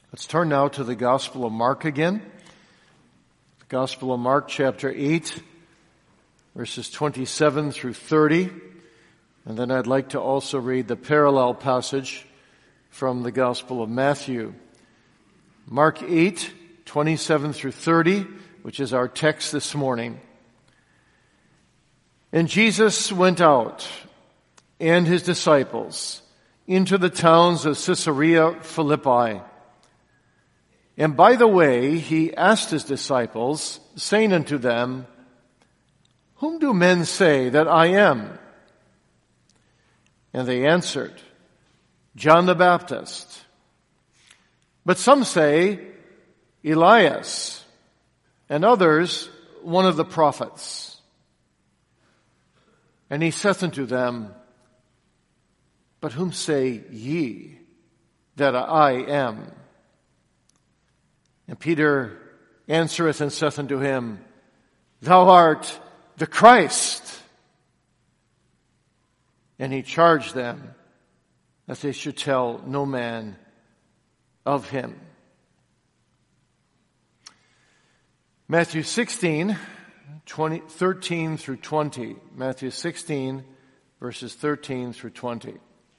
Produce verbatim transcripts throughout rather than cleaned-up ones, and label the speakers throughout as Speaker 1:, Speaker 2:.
Speaker 1: Let's turn now to the Gospel of Mark again. The Gospel of Mark, chapter eight, verses twenty-seven through thirty. And then I'd like to also read the parallel passage from the Gospel of Matthew. Mark eight, twenty-seven through thirty, which is our text this morning. And Jesus went out, and his disciples, into the towns of Caesarea Philippi. And by the way, he asked his disciples, saying unto them, Whom do men say that I am? And they answered, John the Baptist. But some say, Elias, and others, one of the prophets. And he saith unto them, But whom say ye that I am? And Peter answereth and saith unto him, Thou art the Christ. And he charged them that they should tell no man of him. Matthew sixteen, twenty, thirteen through twenty. Matthew sixteen, verses thirteen through twenty.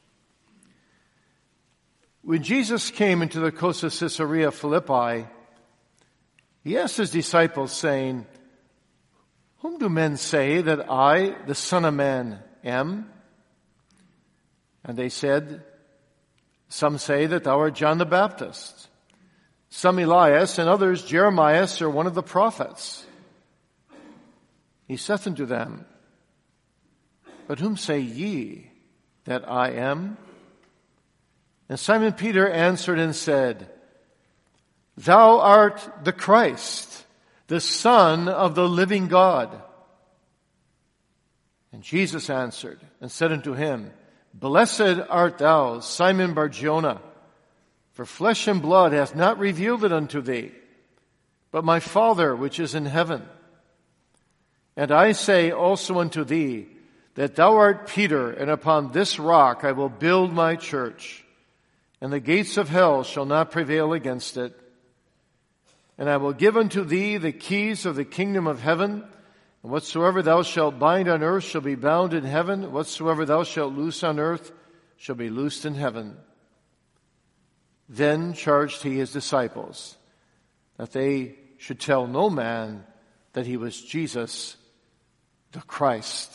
Speaker 1: When Jesus came into the coast of Caesarea Philippi, he asked his disciples, saying, Whom do men say that I, the Son of Man, am? And they said, Some say that thou art John the Baptist, some Elias, and others Jeremiah or one of the prophets. He saith unto them, But whom say ye that I am? And Simon Peter answered and said, Thou art the Christ, the Son of the living God. And Jesus answered and said unto him, Blessed art thou, Simon Bar-Jonah, for flesh and blood hath not revealed it unto thee, but my Father which is in heaven. And I say also unto thee, that thou art Peter, and upon this rock I will build my church, and the gates of hell shall not prevail against it. And I will give unto thee the keys of the kingdom of heaven, and whatsoever thou shalt bind on earth shall be bound in heaven, whatsoever thou shalt loose on earth shall be loosed in heaven. Then charged he his disciples that they should tell no man that he was Jesus the Christ.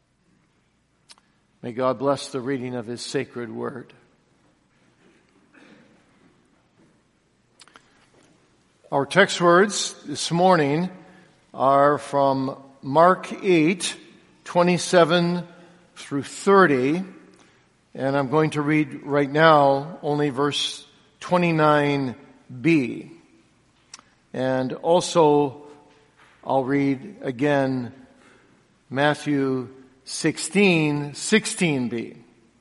Speaker 1: May God bless the reading of his sacred word. Our text words this morning are from Mark eight, twenty-seven through thirty, and I'm going to read right now only verse twenty-nine b. And also I'll read again Matthew sixteen, sixteen b.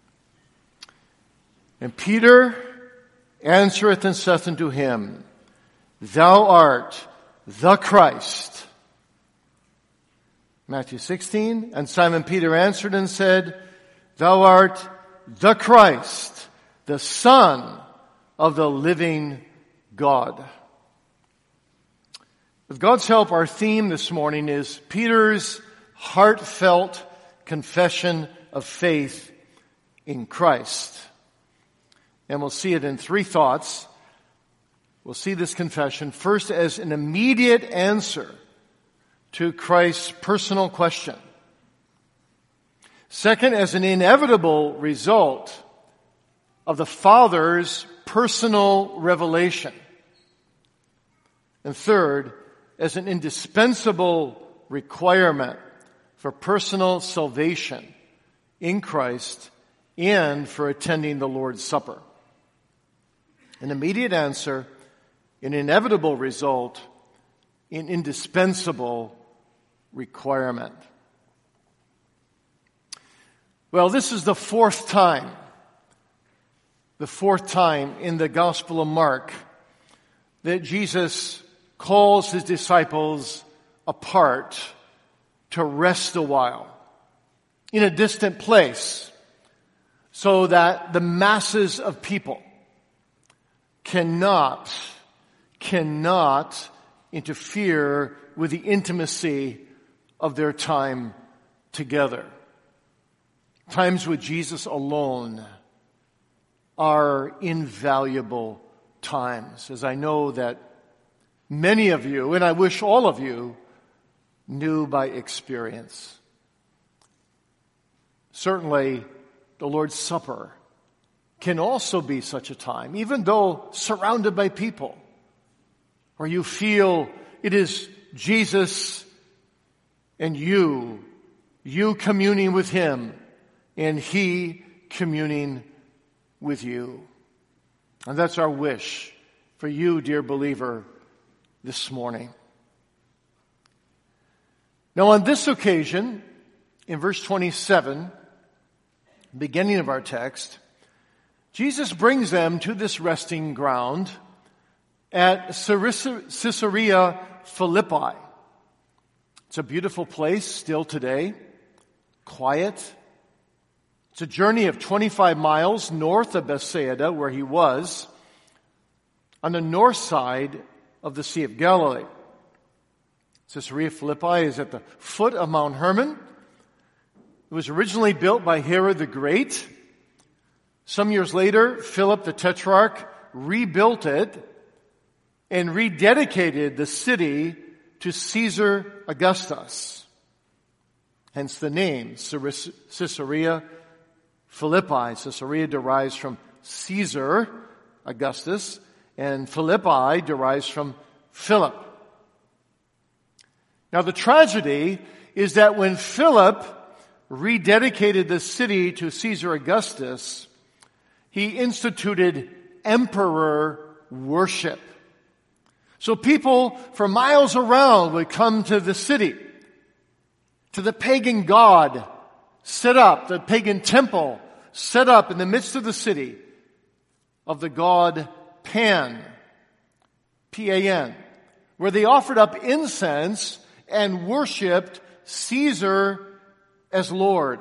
Speaker 1: And Peter answereth and saith unto him, Thou art the Christ. Matthew sixteen, and Simon Peter answered and said, Thou art the Christ, the Son of the living God. With God's help, our theme this morning is Peter's heartfelt confession of faith in Christ. And we'll see it in three thoughts. We'll see this confession first as an immediate answer to Christ's personal question. Second, as an inevitable result of the Father's personal revelation. And third, as an indispensable requirement for personal salvation in Christ and for attending the Lord's Supper. An immediate answer, an inevitable result, an indispensable requirement. Well, this is the fourth time, the fourth time in the Gospel of Mark that Jesus calls his disciples apart to rest a while in a distant place so that the masses of people cannot, cannot interfere with the intimacy of their time together. Times with Jesus alone are invaluable times, as I know that many of you, and I wish all of you, knew by experience. Certainly, the Lord's Supper can also be such a time, even though surrounded by people, where you feel it is Jesus and you, you communing with Him, and He communing with you. And that's our wish for you, dear believer, this morning. Now, on this occasion, in verse twenty-seven, beginning of our text, Jesus brings them to this resting ground at Caesarea Philippi. It's a beautiful place still today, quiet. It's a journey of twenty-five miles north of Bethsaida, where he was, on the north side of the Sea of Galilee. Caesarea Philippi is at the foot of Mount Hermon. It was originally built by Herod the Great. Some years later, Philip the Tetrarch rebuilt it and rededicated the city to Caesar Augustus. Hence the name, Caesarea Philippi. Caesarea derives from Caesar Augustus, and Philippi derives from Philip. Now the tragedy is that when Philip rededicated the city to Caesar Augustus, he instituted emperor worship. So people for miles around would come to the city, to the pagan god set up, the pagan temple set up in the midst of the city of the god Pan, P A N, where they offered up incense and worshiped Caesar as Lord.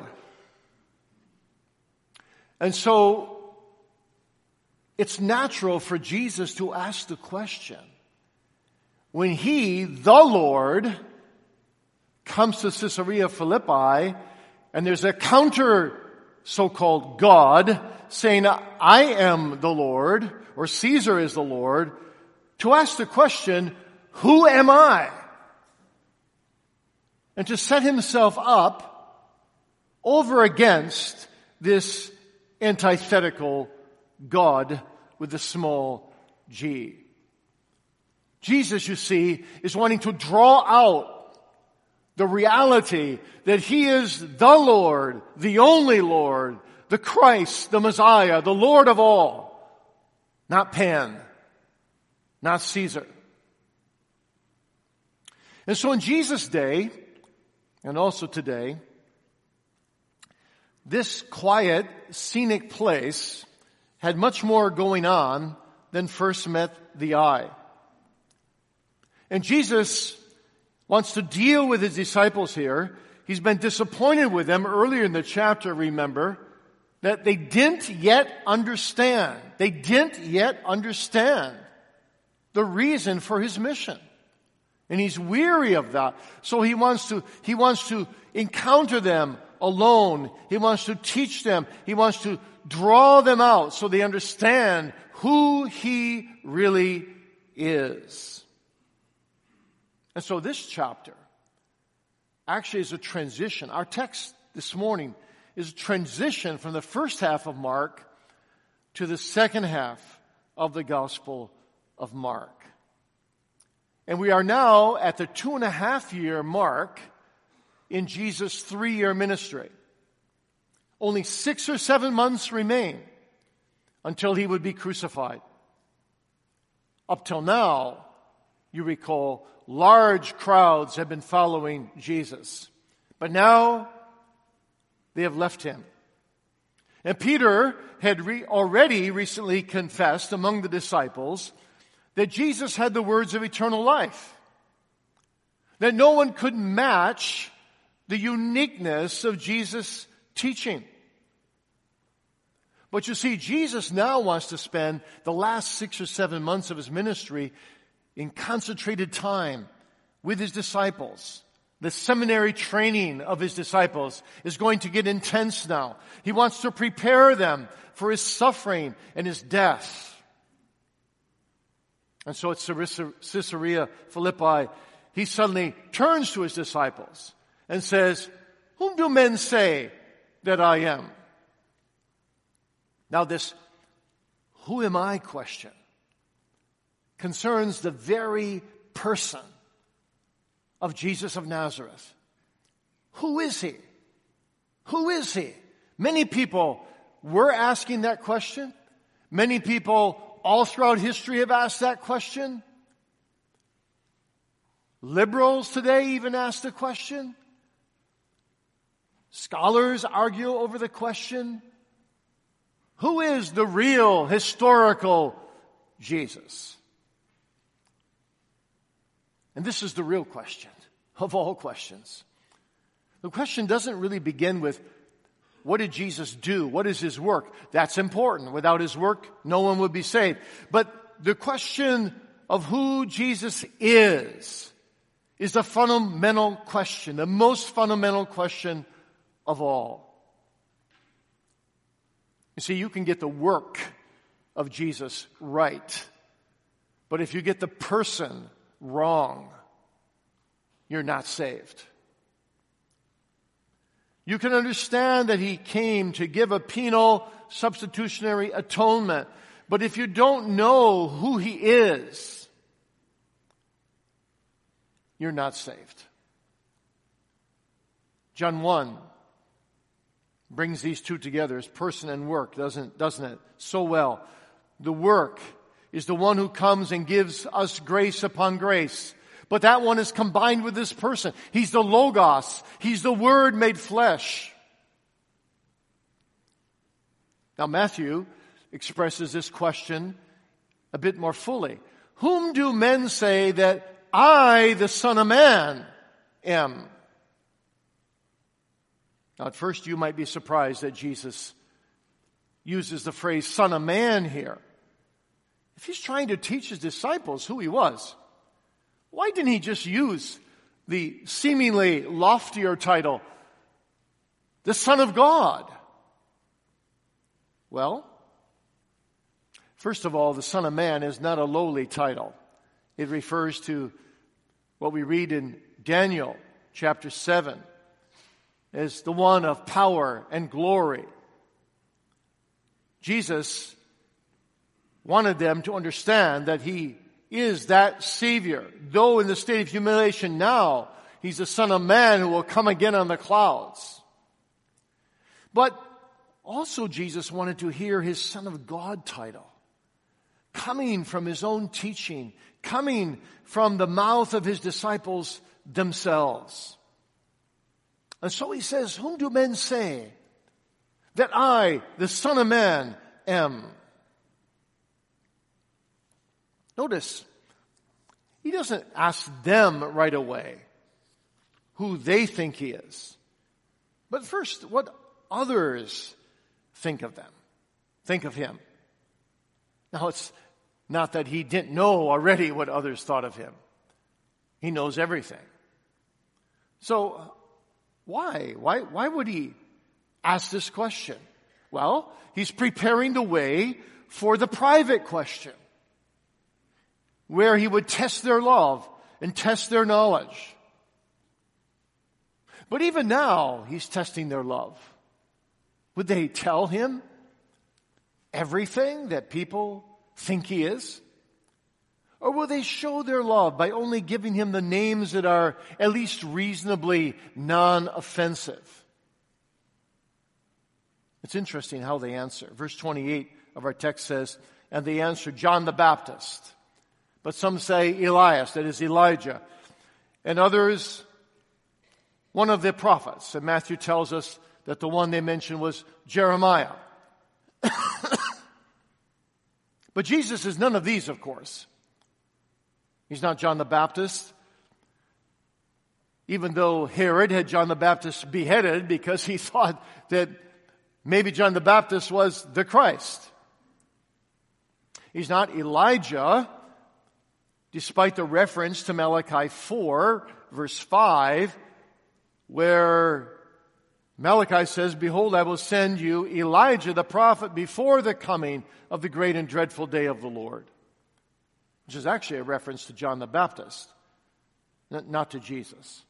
Speaker 1: And so it's natural for Jesus to ask the question, when he, the Lord, comes to Caesarea Philippi, and there's a counter so-called God saying, I am the Lord, or Caesar is the Lord, to ask the question, who am I? And to set himself up over against this antithetical God with a small g. Jesus, you see, is wanting to draw out the reality that he is the Lord, the only Lord, the Christ, the Messiah, the Lord of all. Not Pan, not Caesar. And so in Jesus' day, and also today, this quiet, scenic place had much more going on than first met the eye. And Jesus wants to deal with his disciples here. He's been disappointed with them earlier in the chapter, remember, that they didn't yet understand. They didn't yet understand the reason for his mission. And he's weary of that. So he wants to, he wants to encounter them alone. He wants to teach them. He wants to draw them out so they understand who he really is. And so this chapter actually is a transition. Our text this morning is a transition from the first half of Mark to the second half of the Gospel of Mark. And we are now at the two and a half year mark in Jesus' three-year ministry. Only six or seven months remain until he would be crucified. Up till now, you recall, large crowds have been following Jesus. But now, they have left him. And Peter had re- already recently confessed among the disciples that Jesus had the words of eternal life. That no one could match the uniqueness of Jesus' teaching. But you see, Jesus now wants to spend the last six or seven months of his ministry in concentrated time with his disciples. The seminary training of his disciples is going to get intense now. He wants to prepare them for his suffering and his death. And so at Caesarea Philippi, he suddenly turns to his disciples and says, "Whom do men say that I am?" Now this "who am I" question concerns the very person of Jesus of Nazareth. Who is he? Who is he? Many people were asking that question. Many people all throughout history have asked that question. Liberals today even ask the question. Scholars argue over the question. Who is the real historical Jesus? And this is the real question of all questions. The question doesn't really begin with, what did Jesus do? What is his work? That's important. Without his work, no one would be saved. But the question of who Jesus is is the fundamental question, the most fundamental question of all. You see, you can get the work of Jesus right, but if you get the person wrong, you're not saved. You can understand that he came to give a penal substitutionary atonement, but if you don't know who he is, you're not saved. John one brings these two together as person and work, doesn't, doesn't it? So well. The work is the one who comes and gives us grace upon grace. But that one is combined with this person. He's the Logos. He's the Word made flesh. Now Matthew expresses this question a bit more fully. Whom do men say that I, the Son of Man, am? Now at first you might be surprised that Jesus uses the phrase Son of Man here. If he's trying to teach his disciples who he was, why didn't he just use the seemingly loftier title, the Son of God? Well, first of all, the Son of Man is not a lowly title. It refers to what we read in Daniel chapter seven as the one of power and glory. Jesus wanted them to understand that he is that Savior. Though in the state of humiliation now, he's the Son of Man who will come again on the clouds. But also Jesus wanted to hear his Son of God title, coming from his own teaching, coming from the mouth of his disciples themselves. And so he says, whom do men say that I, the Son of Man, am? Notice, he doesn't ask them right away who they think he is. But first, what others think of them, think of him. Now, it's not that he didn't know already what others thought of him. He knows everything. So, why? Why, why would he ask this question? Well, he's preparing the way for the private question, where he would test their love and test their knowledge. But even now, he's testing their love. Would they tell him everything that people think he is? Or will they show their love by only giving him the names that are at least reasonably non-offensive? It's interesting how they answer. Verse twenty-eight of our text says, and they answered, John the Baptist. But some say Elias, that is Elijah. And others, one of the prophets. And Matthew tells us that the one they mentioned was Jeremiah. But Jesus is none of these, of course. He's not John the Baptist. Even though Herod had John the Baptist beheaded because he thought that Maybe John the Baptist was the Christ. He's not Elijah, despite the reference to Malachi four, verse five, where Malachi says, "Behold, I will send you Elijah the prophet before the coming of the great and dreadful day of the Lord," which is actually a reference to John the Baptist, not to Jesus.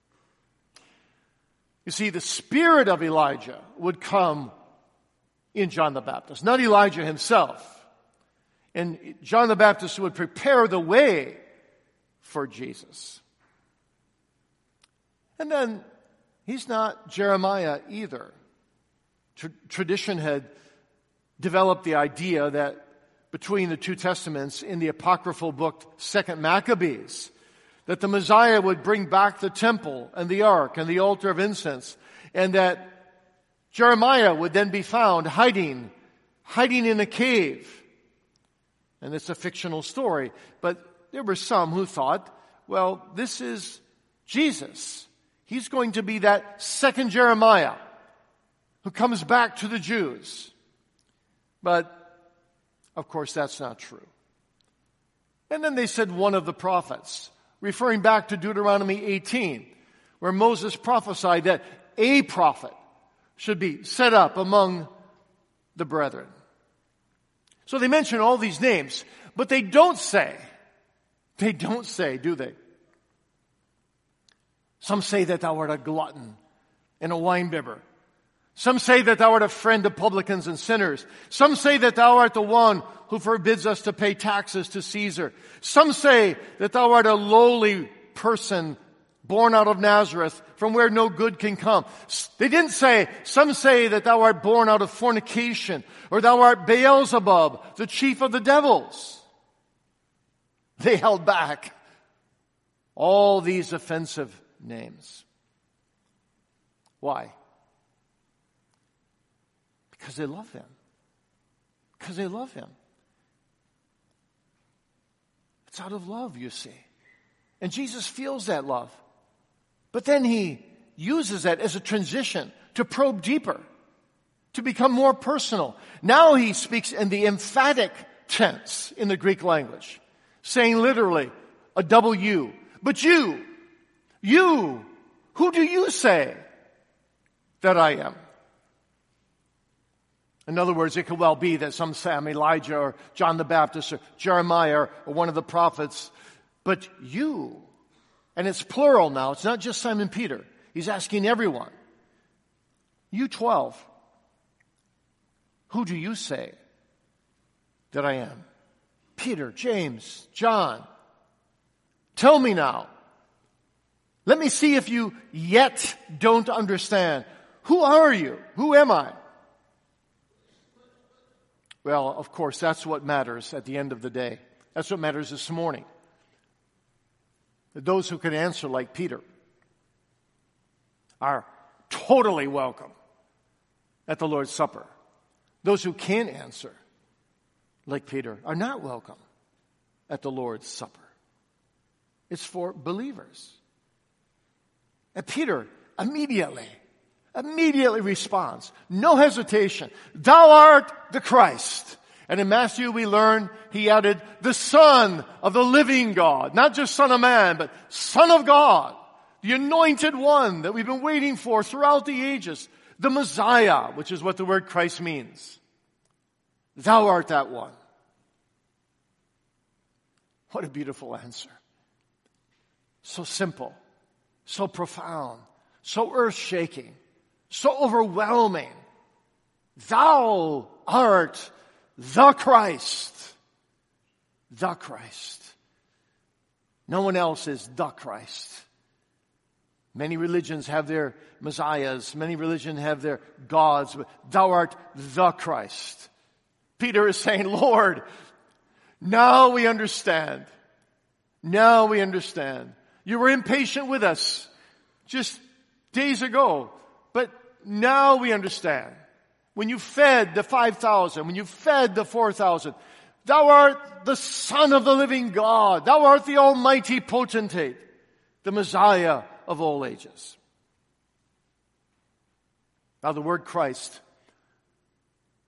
Speaker 1: You see, the spirit of Elijah would come in John the Baptist, not Elijah himself. And John the Baptist would prepare the way for Jesus. And then he's not Jeremiah either. Tra- tradition had developed the idea that between the two testaments in the apocryphal book Second Maccabees, that the Messiah would bring back the temple and the ark and the altar of incense, and that Jeremiah would then be found hiding, hiding in a cave. And it's a fictional story, but there were some who thought, well, this is Jesus. He's going to be that second Jeremiah who comes back to the Jews. But, of course, that's not true. And then they said one of the prophets, referring back to Deuteronomy eighteen, where Moses prophesied that a prophet should be set up among the brethren. So they mention all these names, but they don't say, they don't say, do they? Some say that thou art a glutton and a winebibber. Some say that thou art a friend of publicans and sinners. Some say that thou art the one who forbids us to pay taxes to Caesar. Some say that thou art a lowly person born out of Nazareth, from where no good can come. They didn't say, some say that thou art born out of fornication, or thou art Beelzebub, the chief of the devils. They held back all these offensive names. Why? Because they love him. Because they love him. It's out of love, you see. And Jesus feels that love. But then he uses that as a transition to probe deeper, to become more personal. Now he speaks in the emphatic tense in the Greek language, saying literally a double U. But you, you, who do you say that I am? In other words, it could well be that some say I'm Elijah or John the Baptist or Jeremiah or, or one of the prophets. But you, and it's plural now, it's not just Simon Peter. He's asking everyone. You twelve, who do you say that I am? Peter, James, John. Tell me now. Let me see if you yet don't understand. Who are you? Who am I? Well, of course, that's what matters at the end of the day. That's what matters this morning. Those who can answer like Peter are totally welcome at the Lord's Supper. Those who can't answer like Peter are not welcome at the Lord's Supper. It's for believers. And Peter immediately, immediately responds, no hesitation, thou art the Christ. And in Matthew we learn he added the Son of the living God. Not just Son of Man, but Son of God. The anointed one that we've been waiting for throughout the ages. The Messiah, which is what the word Christ means. Thou art that one. What a beautiful answer. So simple, so profound, so earth-shaking, so overwhelming. Thou art the Christ. The Christ. No one else is the Christ. Many religions have their messiahs. Many religions have their gods. But thou art the Christ. Peter is saying, Lord, now we understand. Now we understand. You were impatient with us just days ago. But now we understand. When you fed the five thousand, when you fed the four thousand, thou art the Son of the living God. Thou art the almighty potentate, the Messiah of all ages. Now the word Christ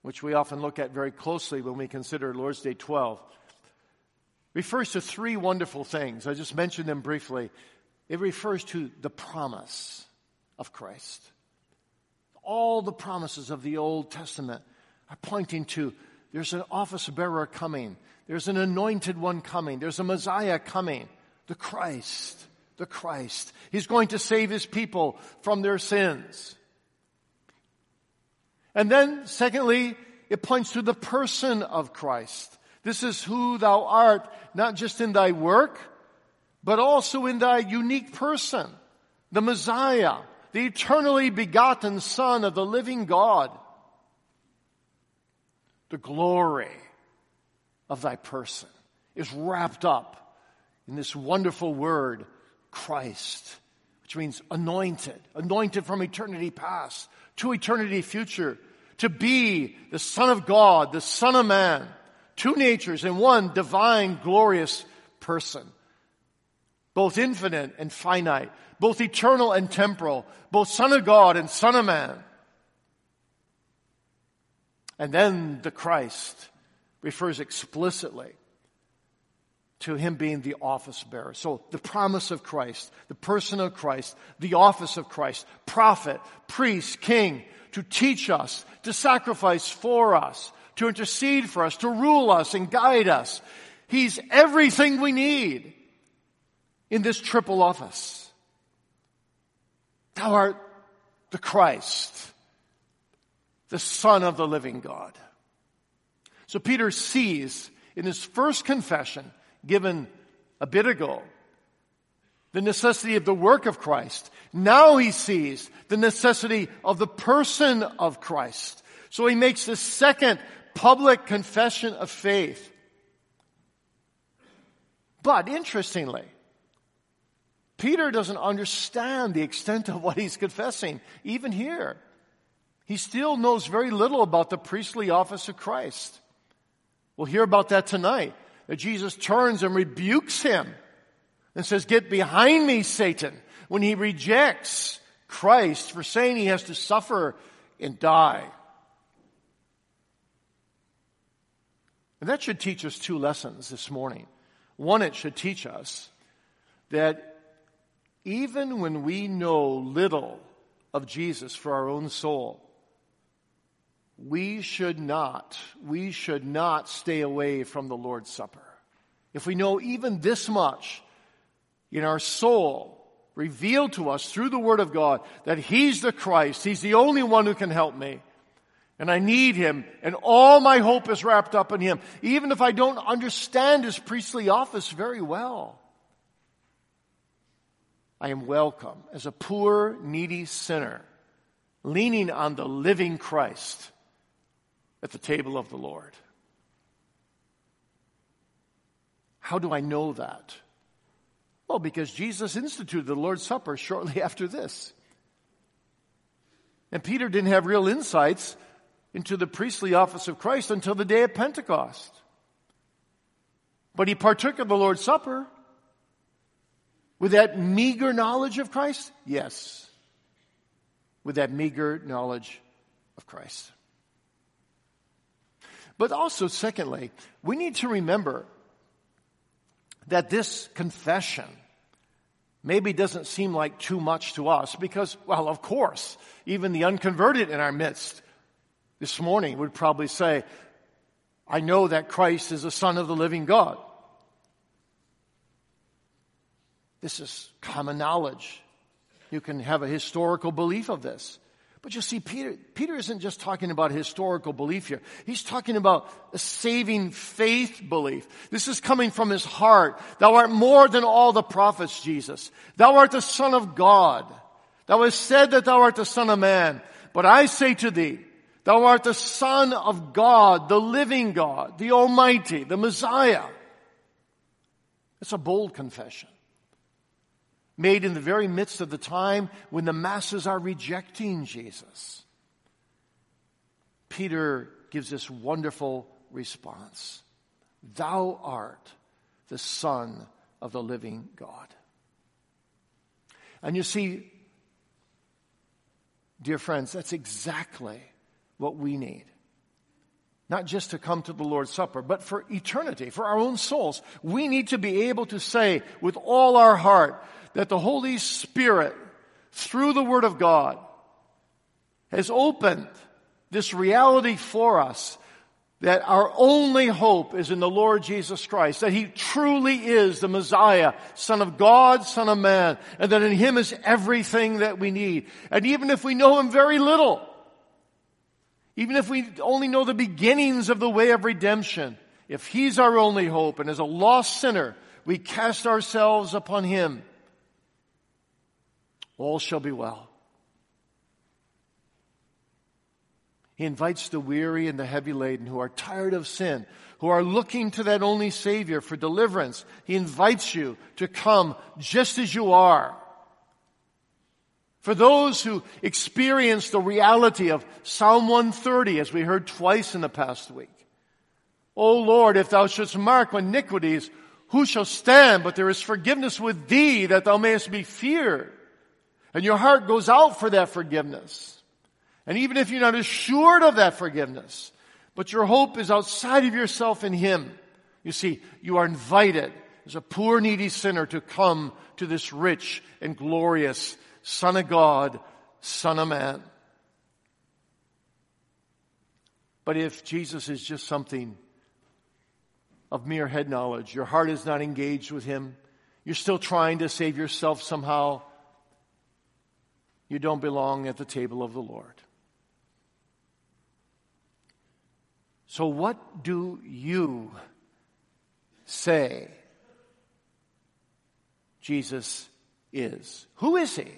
Speaker 1: which we often look at very closely when we consider Lord's Day twelve, refers to three wonderful things. I just mentioned them briefly. It refers to the promise of Christ. All the promises of the Old Testament are pointing to there's an office bearer coming. There's an anointed one coming. There's a Messiah coming. The Christ. The Christ. He's going to save his people from their sins. And then, secondly, it points to the person of Christ. This is who thou art, not just in thy work, but also in thy unique person. The Messiah, the eternally begotten Son of the living God. The glory of thy person is wrapped up in this wonderful word, Christ, which means anointed, anointed from eternity past to eternity future, to be the Son of God, the Son of Man, two natures in one divine, glorious person, both infinite and finite, both eternal and temporal, both Son of God and Son of Man. And then the Christ refers explicitly to him being the office bearer. So the promise of Christ, the person of Christ, the office of Christ, prophet, priest, king, to teach us, to sacrifice for us, to intercede for us, to rule us and guide us. He's everything we need in this triple office. Thou art the Christ, the Son of the living God. So Peter sees in his first confession, given a bit ago, the necessity of the work of Christ. Now he sees the necessity of the person of Christ. So he makes the second public confession of faith. But interestingly, Peter doesn't understand the extent of what he's confessing, even here. He still knows very little about the priestly office of Christ. We'll hear about that tonight, that Jesus turns and rebukes him and says, "Get behind me, Satan," when he rejects Christ for saying he has to suffer and die. And that should teach us two lessons this morning. One, it should teach us that even when we know little of Jesus for our own soul, we should not, we should not stay away from the Lord's Supper. If we know even this much in our soul, revealed to us through the Word of God, that He's the Christ, He's the only one who can help me, and I need Him, and all my hope is wrapped up in Him, even if I don't understand His priestly office very well, I am welcome as a poor, needy sinner, leaning on the living Christ at the table of the Lord. How do I know that? Well, because Jesus instituted the Lord's Supper shortly after this. And Peter didn't have real insights into the priestly office of Christ until the day of Pentecost. But he partook of the Lord's Supper with that meager knowledge of Christ? Yes. With that meager knowledge of Christ. But also, secondly, we need to remember that this confession maybe doesn't seem like too much to us because, well, of course, even the unconverted in our midst this morning would probably say, I know that Christ is the Son of the living God. This is common knowledge. You can have a historical belief of this. But you see, Peter, Peter isn't just talking about historical belief here. He's talking about a saving faith belief. This is coming from his heart. Thou art more than all the prophets, Jesus. Thou art the Son of God. Thou hast said that thou art the Son of Man. But I say to thee, thou art the Son of God, the living God, the Almighty, the Messiah. It's a bold confession, made in the very midst of the time when the masses are rejecting Jesus. Peter gives this wonderful response. Thou art the Son of the living God. And you see, dear friends, that's exactly what we need. not just to come to the Lord's Supper, but for eternity, for our own souls. We need to be able to say with all our heart that the Holy Spirit, through the Word of God, has opened this reality for us, that our only hope is in the Lord Jesus Christ, that He truly is the Messiah, Son of God, Son of Man, and that in Him is everything that we need. And even if we know Him very little, even if we only know the beginnings of the way of redemption, if He's our only hope, and as a lost sinner, we cast ourselves upon Him, all shall be well. He invites the weary and the heavy laden who are tired of sin, who are looking to that only Savior for deliverance. He invites you to come just as you are. For those who experience the reality of Psalm one thirty, as we heard twice in the past week. O Lord, if thou shouldst mark iniquities, who shall stand? But there is forgiveness with thee, that thou mayest be feared. And your heart goes out for that forgiveness. And even if you're not assured of that forgiveness, but your hope is outside of yourself in Him, you see, you are invited as a poor needy sinner to come to this rich and glorious Son of God, Son of Man. But if Jesus is just something of mere head knowledge, your heart is not engaged with Him, you're still trying to save yourself somehow, you don't belong at the table of the Lord. So what do you say Jesus is? Who is He?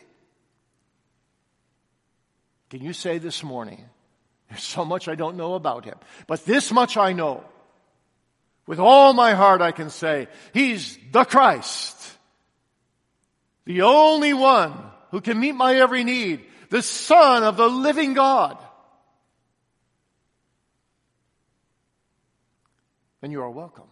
Speaker 1: Can you say this morning, there's so much I don't know about Him, but this much I know. With all my heart I can say, He's the Christ, the only one who can meet my every need, the Son of the living God. And you are welcome.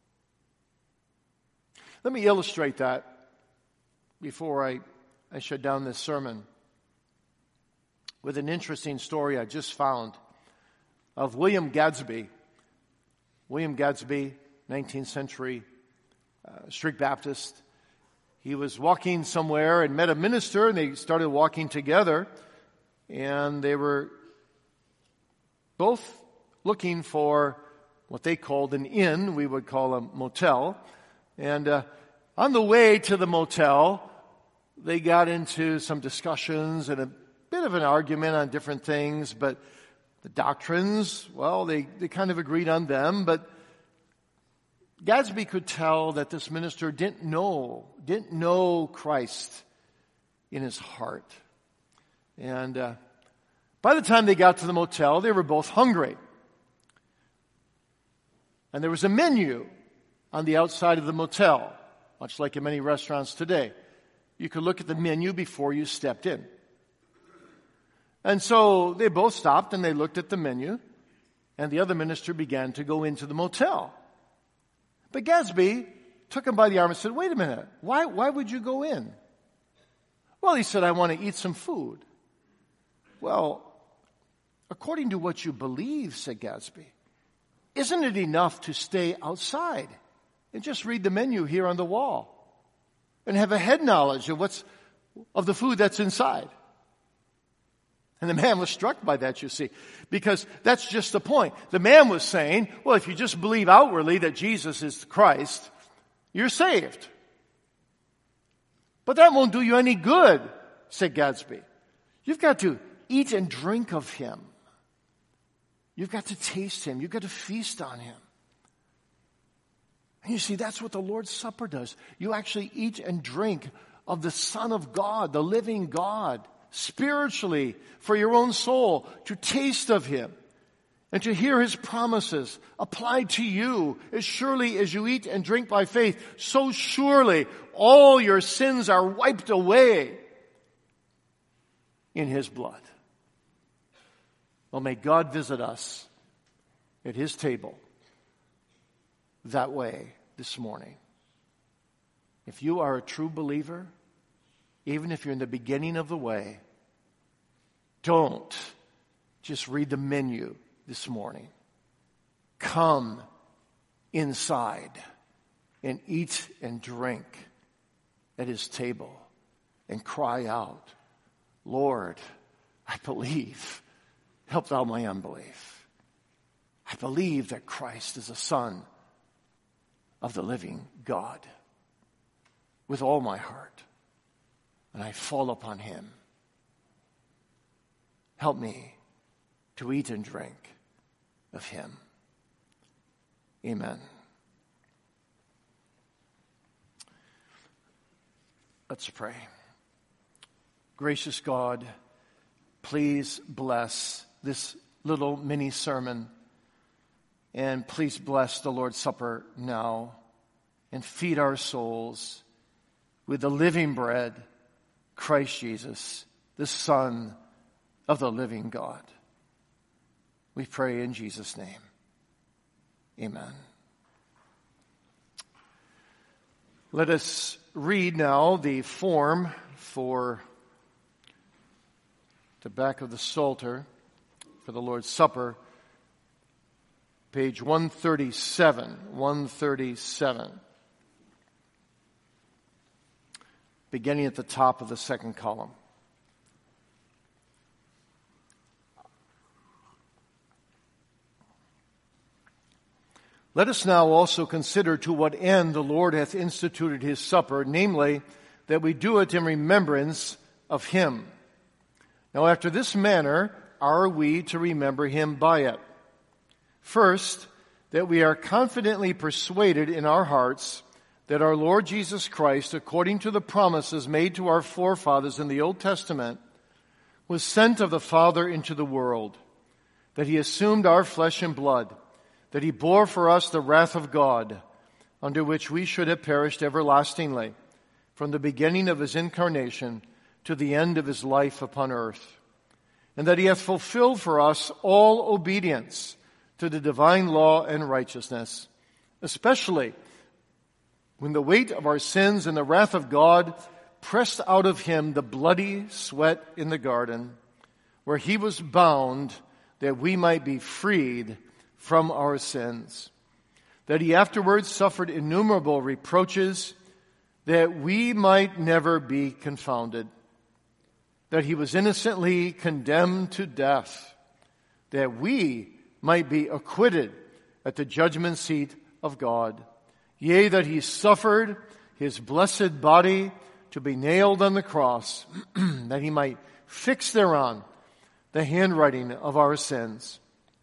Speaker 1: Let me illustrate that before I, I shut down this sermon with an interesting story I just found of William Gadsby. William Gadsby, nineteenth century uh, strict Baptist. He was walking somewhere and met a minister, and they started walking together, and they were both looking for what they called an inn, we would call a motel. And uh, on the way to the motel, they got into some discussions and a bit of an argument on different things, but the doctrines, well, they, they kind of agreed on them, but Gadsby could tell that this minister didn't know, didn't know Christ in his heart. And uh, by the time they got to the motel, they were both hungry. And there was a menu on the outside of the motel, much like in many restaurants today. You could look at the menu before you stepped in. And so they both stopped and they looked at the menu, and the other minister began to go into the motel. But Gadsby took him by the arm and said, wait a minute, why, why would you go in? Well, he said, I want to eat some food. Well, according to what you believe, said Gadsby, isn't it enough to stay outside and just read the menu here on the wall and have a head knowledge of what's of the food that's inside? And the man was struck by that, you see, because that's just the point. The man was saying, well, if you just believe outwardly that Jesus is Christ, you're saved. But that won't do you any good, said Gadsby. You've got to eat and drink of Him. You've got to taste Him. You've got to feast on Him. And you see, that's what the Lord's Supper does. You actually eat and drink of the Son of God, the living God, spiritually, for your own soul, to taste of Him and to hear His promises applied to you. As surely as you eat and drink by faith, so surely all your sins are wiped away in His blood. Well, may God visit us at His table that way this morning. If you are a true believer, even if you're in the beginning of the way, don't just read the menu this morning. come inside and eat and drink at his table and cry out, Lord, I believe. Help thou my unbelief. I believe that Christ is the Son of the living God with all my heart. And I fall upon him. Help me to eat and drink of him. Amen. Let's pray. Gracious God, please bless this little mini sermon, and please bless the Lord's Supper now, and feed our souls with the living bread, Christ Jesus, the Son of the living God. We pray in Jesus' name. Amen. Let us read now the form for the back of the Psalter for the Lord's Supper, page one thirty-seven, one thirty-seven, beginning at the top of the second column. Let us now also consider to what end the Lord hath instituted his supper, namely, that we do it in remembrance of him. Now after this manner are we to remember him by it. First, that we are confidently persuaded in our hearts that our Lord Jesus Christ, according to the promises made to our forefathers in the Old Testament, was sent of the Father into the world, that he assumed our flesh and blood, that he bore for us the wrath of God, under which we should have perished everlastingly, from the beginning of his incarnation to the end of his life upon earth, and that he hath fulfilled for us all obedience to the divine law and righteousness, especially when the weight of our sins and the wrath of God pressed out of him the bloody sweat in the garden, where he was bound that we might be freed from our sins, that he afterwards suffered innumerable reproaches, that we might never be confounded, that he was innocently condemned to death, that we might be acquitted at the judgment seat of God, yea, that he suffered his blessed body to be nailed on the cross, that he might fix thereon the handwriting of our sins,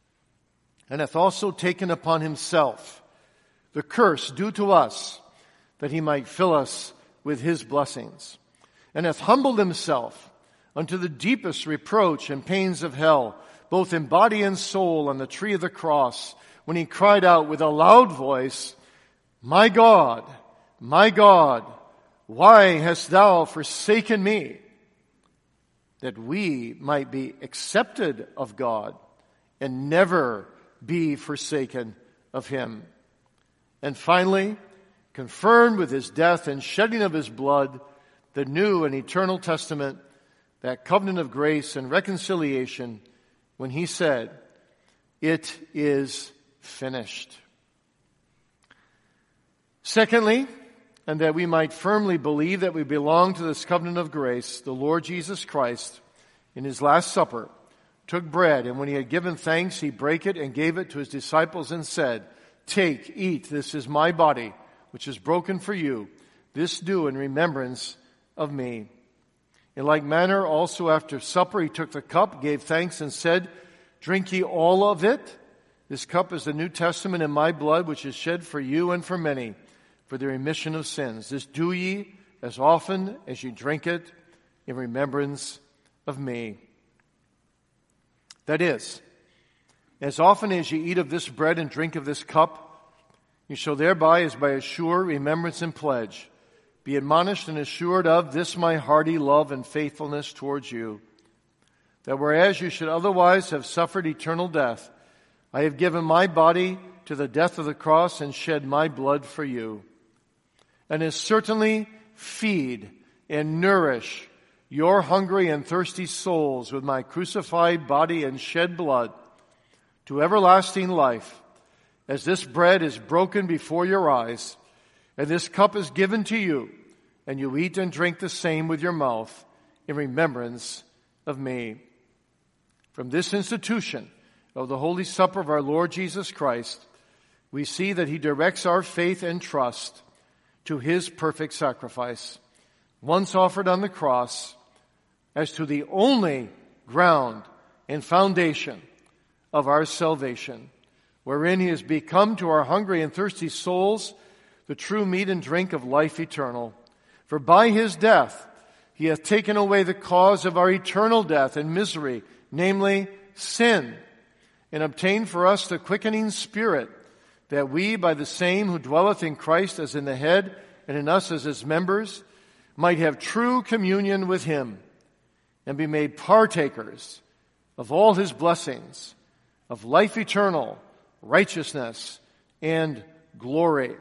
Speaker 1: and hath also taken upon himself the curse due to us, that he might fill us with his blessings, and hath humbled himself unto the deepest reproach and pains of hell, both in body and soul, on the tree of the cross, when he cried out with a loud voice, My God, my God, why hast thou forsaken me? That we might be accepted of God and never be forsaken of him. And finally, confirmed with his death and shedding of his blood, the new and eternal testament, that covenant of grace and reconciliation, when he said, It is finished. Secondly, and that we might firmly believe that we belong to this covenant of grace, the Lord Jesus Christ, in his last supper, took bread, and when he had given thanks, he brake it and gave it to his disciples and said, Take, eat, this is my body, which is broken for you. This do in remembrance of me. In like manner, also after supper, he took the cup, gave thanks, and said, Drink ye all of it. This cup is the New Testament in my blood, which is shed for you and for many, for the remission of sins. This do ye as often as you drink it in remembrance of me. That is, as often as you eat of this bread and drink of this cup, you shall thereby, as by a sure remembrance and pledge, be admonished and assured of this my hearty love and faithfulness towards you, that whereas you should otherwise have suffered eternal death, I have given my body to the death of the cross and shed my blood for you, and as certainly feed and nourish your hungry and thirsty souls with my crucified body and shed blood to everlasting life, as this bread is broken before your eyes, and this cup is given to you, and you eat and drink the same with your mouth in remembrance of me. From this institution of the Holy Supper of our Lord Jesus Christ, we see that he directs our faith and trust to his perfect sacrifice, once offered on the cross, as to the only ground and foundation of our salvation, wherein he has become to our hungry and thirsty souls the true meat and drink of life eternal. For by his death he hath taken away the cause of our eternal death and misery, namely sin, and obtained for us the quickening Spirit, that we, by the same who dwelleth in Christ as in the head, and in us as his members, might have true communion with him, and be made partakers of all his blessings, of life eternal, righteousness, and glory.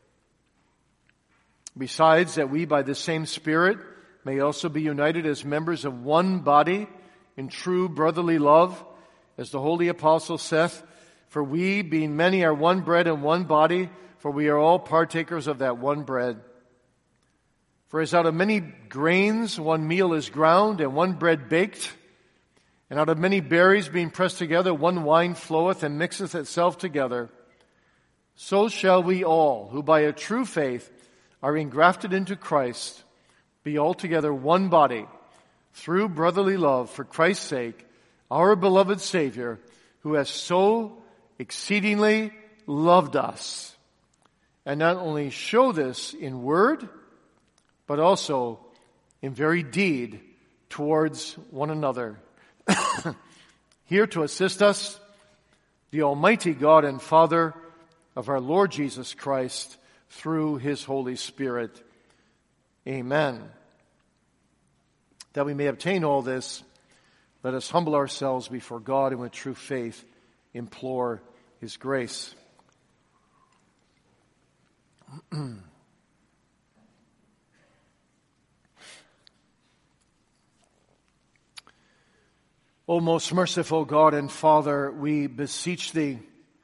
Speaker 1: Besides, that we, by the same Spirit, may also be united as members of one body in true brotherly love, as the holy apostle saith, for we, being many, are one bread and one body, for we are all partakers of that one bread. For as out of many grains one meal is ground, and one bread baked, and out of many berries being pressed together one wine floweth and mixeth itself together, so shall we all, who by a true faith are engrafted into Christ, be altogether one body, through brotherly love, for Christ's sake, our beloved Savior, who has so exceedingly loved us, and not only show this in word, but also in very deed towards one another. Here to assist us, the Almighty God and Father of our Lord Jesus Christ, through his Holy Spirit. Amen. That we may obtain all this, let us humble ourselves before God and with true faith implore his grace. O most merciful God and Father, we beseech thee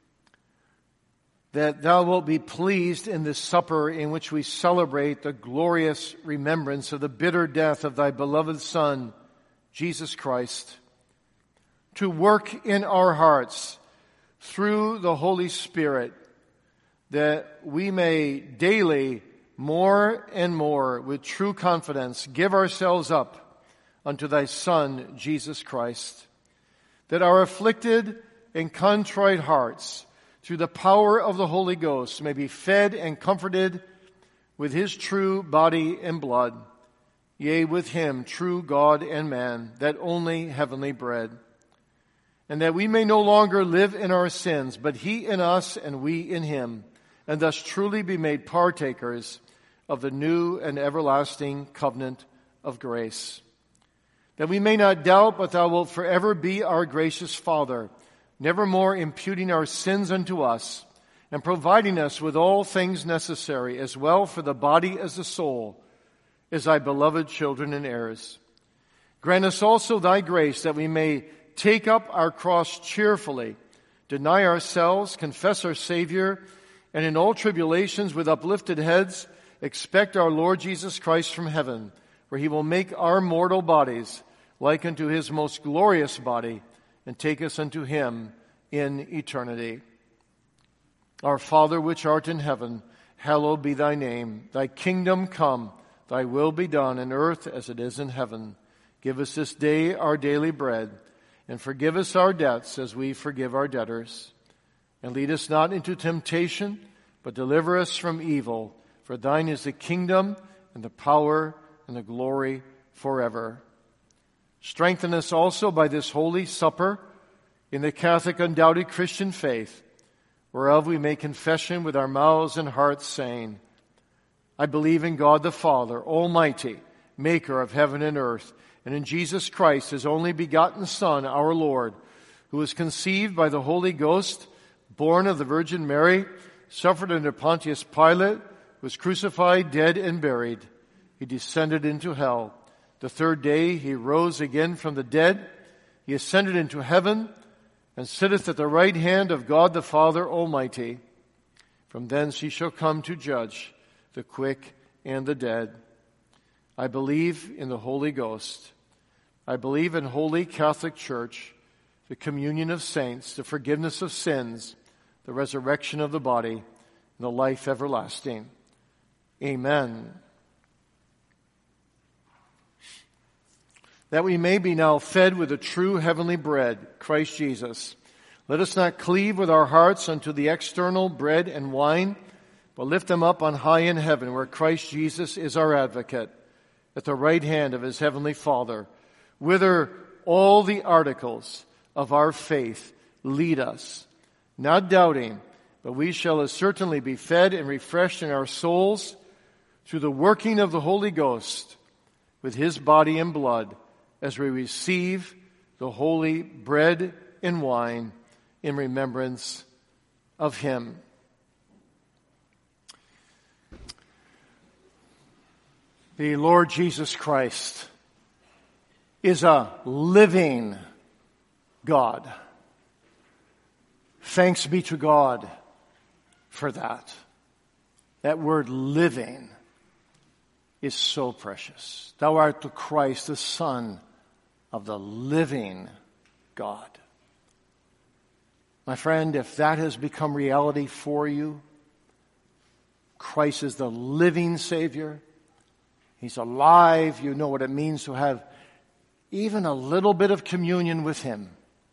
Speaker 1: that thou wilt be pleased in this supper in which we celebrate the glorious remembrance of the bitter death of thy beloved Son, Jesus Christ, to work in our hearts through the Holy Spirit, that we may daily, more and more, with true confidence, give ourselves up unto thy Son, Jesus Christ, that our afflicted and contrite hearts, through the power of the Holy Ghost, may be fed and comforted with his true body and blood, yea, with him, true God and man, that only heavenly bread, and that we may no longer live in our sins, but he in us and we in him, and thus truly be made partakers of the new and everlasting covenant of grace. That we may not doubt, but thou wilt forever be our gracious Father, nevermore imputing our sins unto us, and providing us with all things necessary, as well for the body as the soul, as thy beloved children and heirs. Grant us also thy grace, that we may take up our cross cheerfully, deny ourselves, confess our Savior, and in all tribulations with uplifted heads expect our Lord Jesus Christ from heaven, where he will make our mortal bodies like unto his most glorious body, and take us unto him in eternity. Our Father which art in heaven, hallowed be thy name. Thy kingdom come, thy will be done in earth as it is in heaven. Give us this day our daily bread, and forgive us our debts as we forgive our debtors. And lead us not into temptation, but deliver us from evil. For thine is the kingdom, and the power, and the glory forever. Strengthen us also by this holy supper in the Catholic undoubted Christian faith, whereof we make confession with our mouths and hearts, saying, I believe in God the Father, Almighty, maker of heaven and earth, and in Jesus Christ, his only begotten Son, our Lord, who was conceived by the Holy Ghost, born of the Virgin Mary, suffered under Pontius Pilate, was crucified, dead, and buried. He descended into hell. The third day he rose again from the dead. He ascended into heaven and sitteth at the right hand of God the Father Almighty. From thence he shall come to judge the quick and the dead. I believe in the Holy Ghost. I believe in Holy Catholic Church, the communion of saints, the forgiveness of sins, the resurrection of the body, and the life everlasting. Amen. That we may be now fed with the true heavenly bread, Christ Jesus. Let us not cleave with our hearts unto the external bread and wine, but lift them up on high in heaven, where Christ Jesus is our advocate, at the right hand of his heavenly Father, whither all the articles of our faith lead us, not doubting, but we shall as certainly be fed and refreshed in our souls through the working of the Holy Ghost with his body and blood, as we receive the holy bread and wine in remembrance of him. The Lord Jesus Christ is a living God. Thanks be to God for that. That word living is so precious. Thou art the Christ, the Son of the living God. My friend, if that has become reality for you, Christ is the living Savior. He's alive. You know what it means to have even a little bit of communion with him.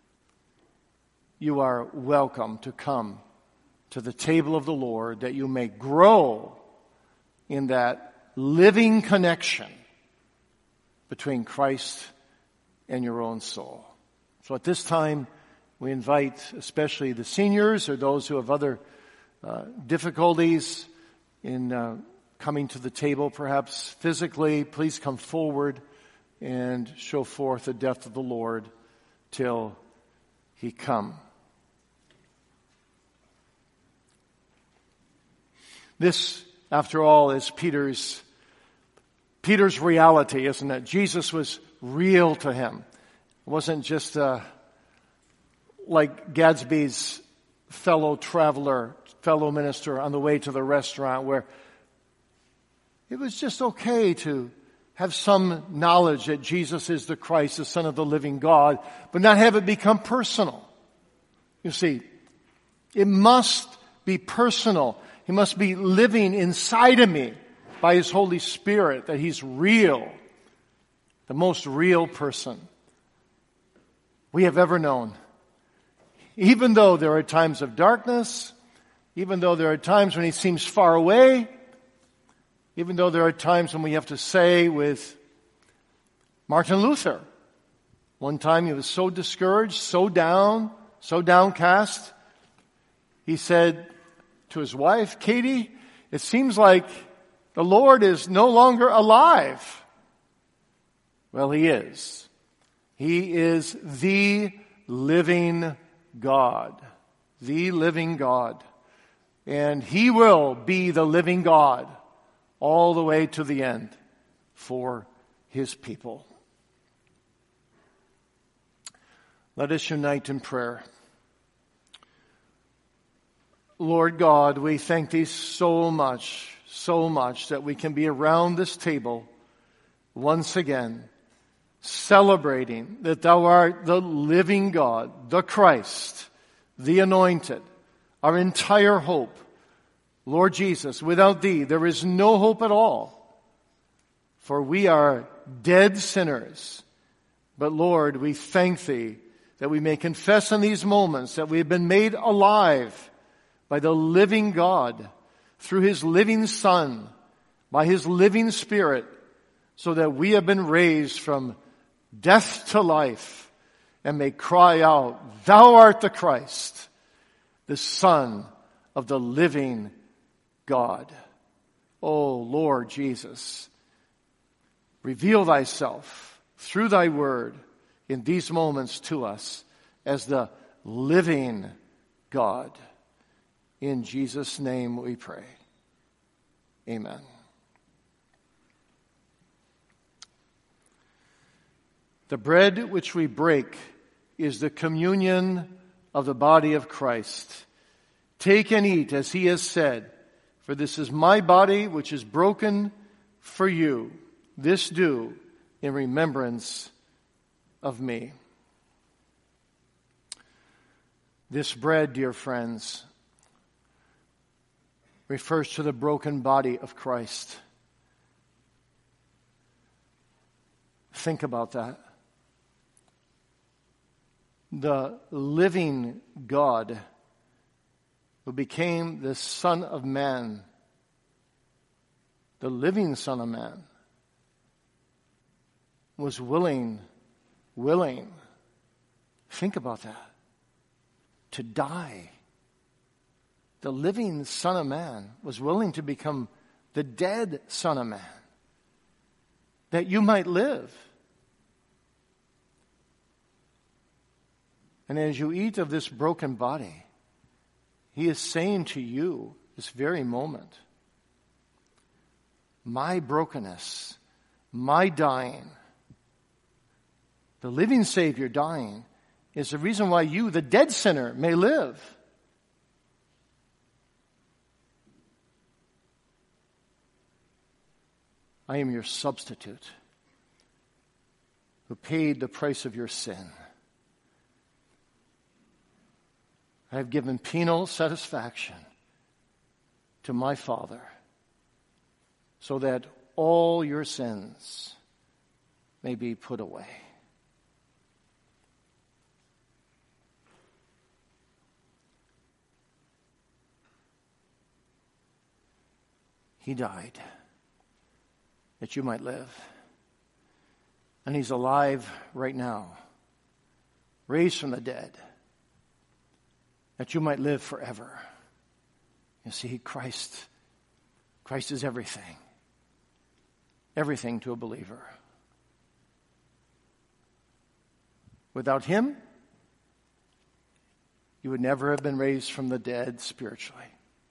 Speaker 1: You are welcome to come to the table of the Lord, that you may grow in that living connection between Christ and your own soul. So at this time, we invite especially the seniors or those who have other uh, difficulties in uh, coming to the table, perhaps physically, please come forward and show forth the death of the Lord till he come. This, after all, is Peter's Peter's reality, isn't it? Jesus was real to him. It wasn't just uh, like Gadsby's fellow traveler, fellow minister on the way to the restaurant, where it was just okay to have some knowledge that Jesus is the Christ, the Son of the living God, but not have it become personal. You see, it must be personal. He must be living inside of me by his Holy Spirit, that he's real, the most real person we have ever known. Even though there are times of darkness, even though there are times when he seems far away, even though there are times when we have to say with Martin Luther, one time he was so discouraged, so down, so downcast, he said to his wife, Katie, it seems like the Lord is no longer alive. Well, he is. He is the living God. The living God. And he will be the living God all the way to the end for his people. Let us unite in prayer. Lord God, we thank thee so much, so much that we can be around this table once again, celebrating that thou art the living God, the Christ, the anointed, our entire hope. Lord Jesus, without thee there is no hope at all, for we are dead sinners. But Lord, we thank thee that we may confess in these moments that we have been made alive by the living God, through his living Son, by his living Spirit, so that we have been raised from death to life and may cry out, thou art the Christ, the Son of the living God. Oh, Lord Jesus, reveal thyself through thy word in these moments to us as the living God. In Jesus' name we pray. Amen. The bread which we break is the communion of the body of Christ. Take and eat, as he has said, for this is my body which is broken for you. This do in remembrance of me. This bread, dear friends, refers to the broken body of Christ. Think about that. The living God who became the Son of Man, the living Son of Man, was willing, willing, think about that, to die. The living Son of Man was willing to become the dead Son of Man, that you might live. And as you eat of this broken body, he is saying to you this very moment, my brokenness, my dying, the living Savior dying, is the reason why you, the dead sinner, may live. I am your substitute who paid the price of your sin. I have given penal satisfaction to my Father so that all your sins may be put away. He died that you might live. And he's alive right now, raised from the dead, that you might live forever. You see, Christ, Christ is everything. Everything to a believer. Without him, you would never have been raised from the dead spiritually.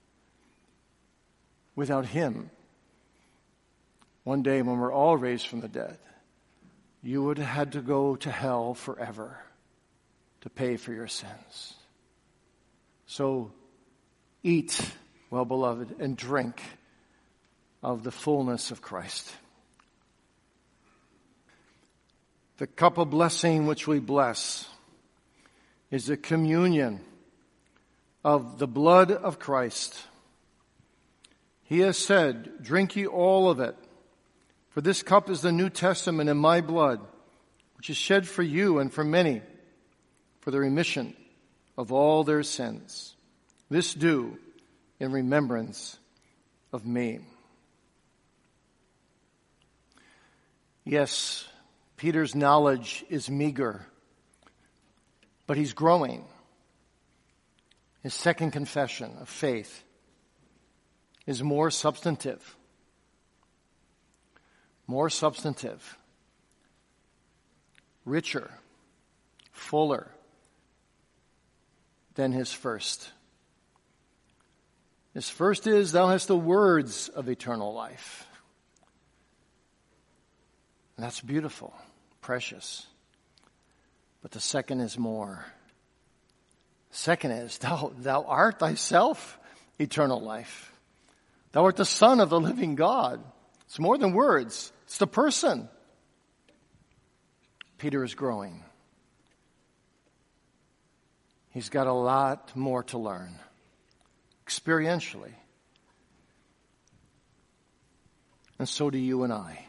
Speaker 1: Without him, one day when we're all raised from the dead, you would have had to go to hell forever to pay for your sins. So eat, well beloved, and drink of the fullness of Christ. The cup of blessing which we bless is the communion of the blood of Christ. He has said, drink ye all of it, for this cup is the New Testament in my blood, which is shed for you and for many, for the remission of all their sins. This do in remembrance of me. Yes, Peter's knowledge is meager, but he's growing. His second confession of faith is more substantive. More substantive, richer, fuller than his first. His first is, thou hast the words of eternal life. And that's beautiful, precious. But the second is more. Second is, thou, thou art thyself eternal life. Thou art the Son of the living God. It's more than words. It's the person. Peter is growing. He's got a lot more to learn, experientially. And so do you and I.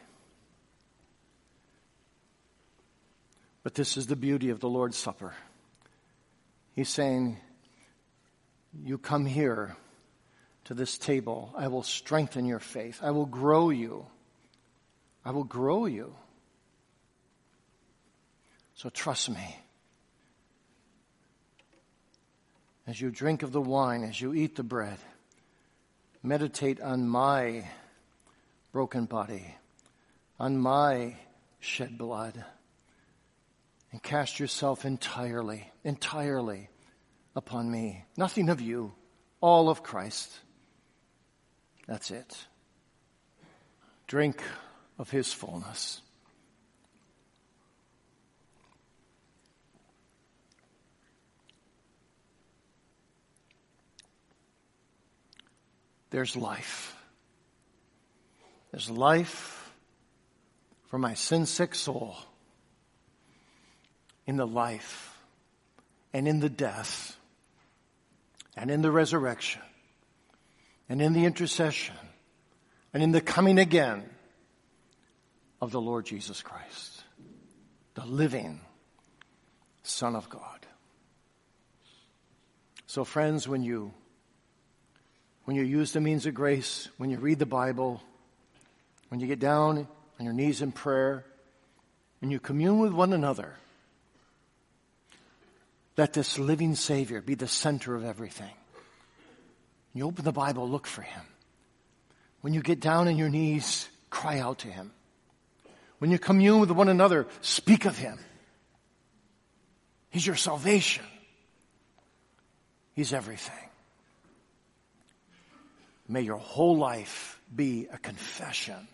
Speaker 1: But this is the beauty of the Lord's Supper. He's saying, you come here to this table. I will strengthen your faith. I will grow you. I will grow you. So trust me. As you drink of the wine, as you eat the bread, meditate on my broken body, on my shed blood, and cast yourself entirely, entirely upon me. Nothing of you, all of Christ. That's it. Drink of his fullness. there's life. There's life for my sin-sick soul in the life and in the death and in the resurrection and in the intercession and in the coming again of the Lord Jesus Christ, the living Son of God. So friends, when you when you use the means of grace, when you read the Bible, when you get down on your knees in prayer, and you commune with one another, let this living Savior be the center of everything. When you open the Bible, look for him. When you get down on your knees, cry out to him. When you commune with one another, speak of him. He's your salvation. He's everything. May your whole life be a confession.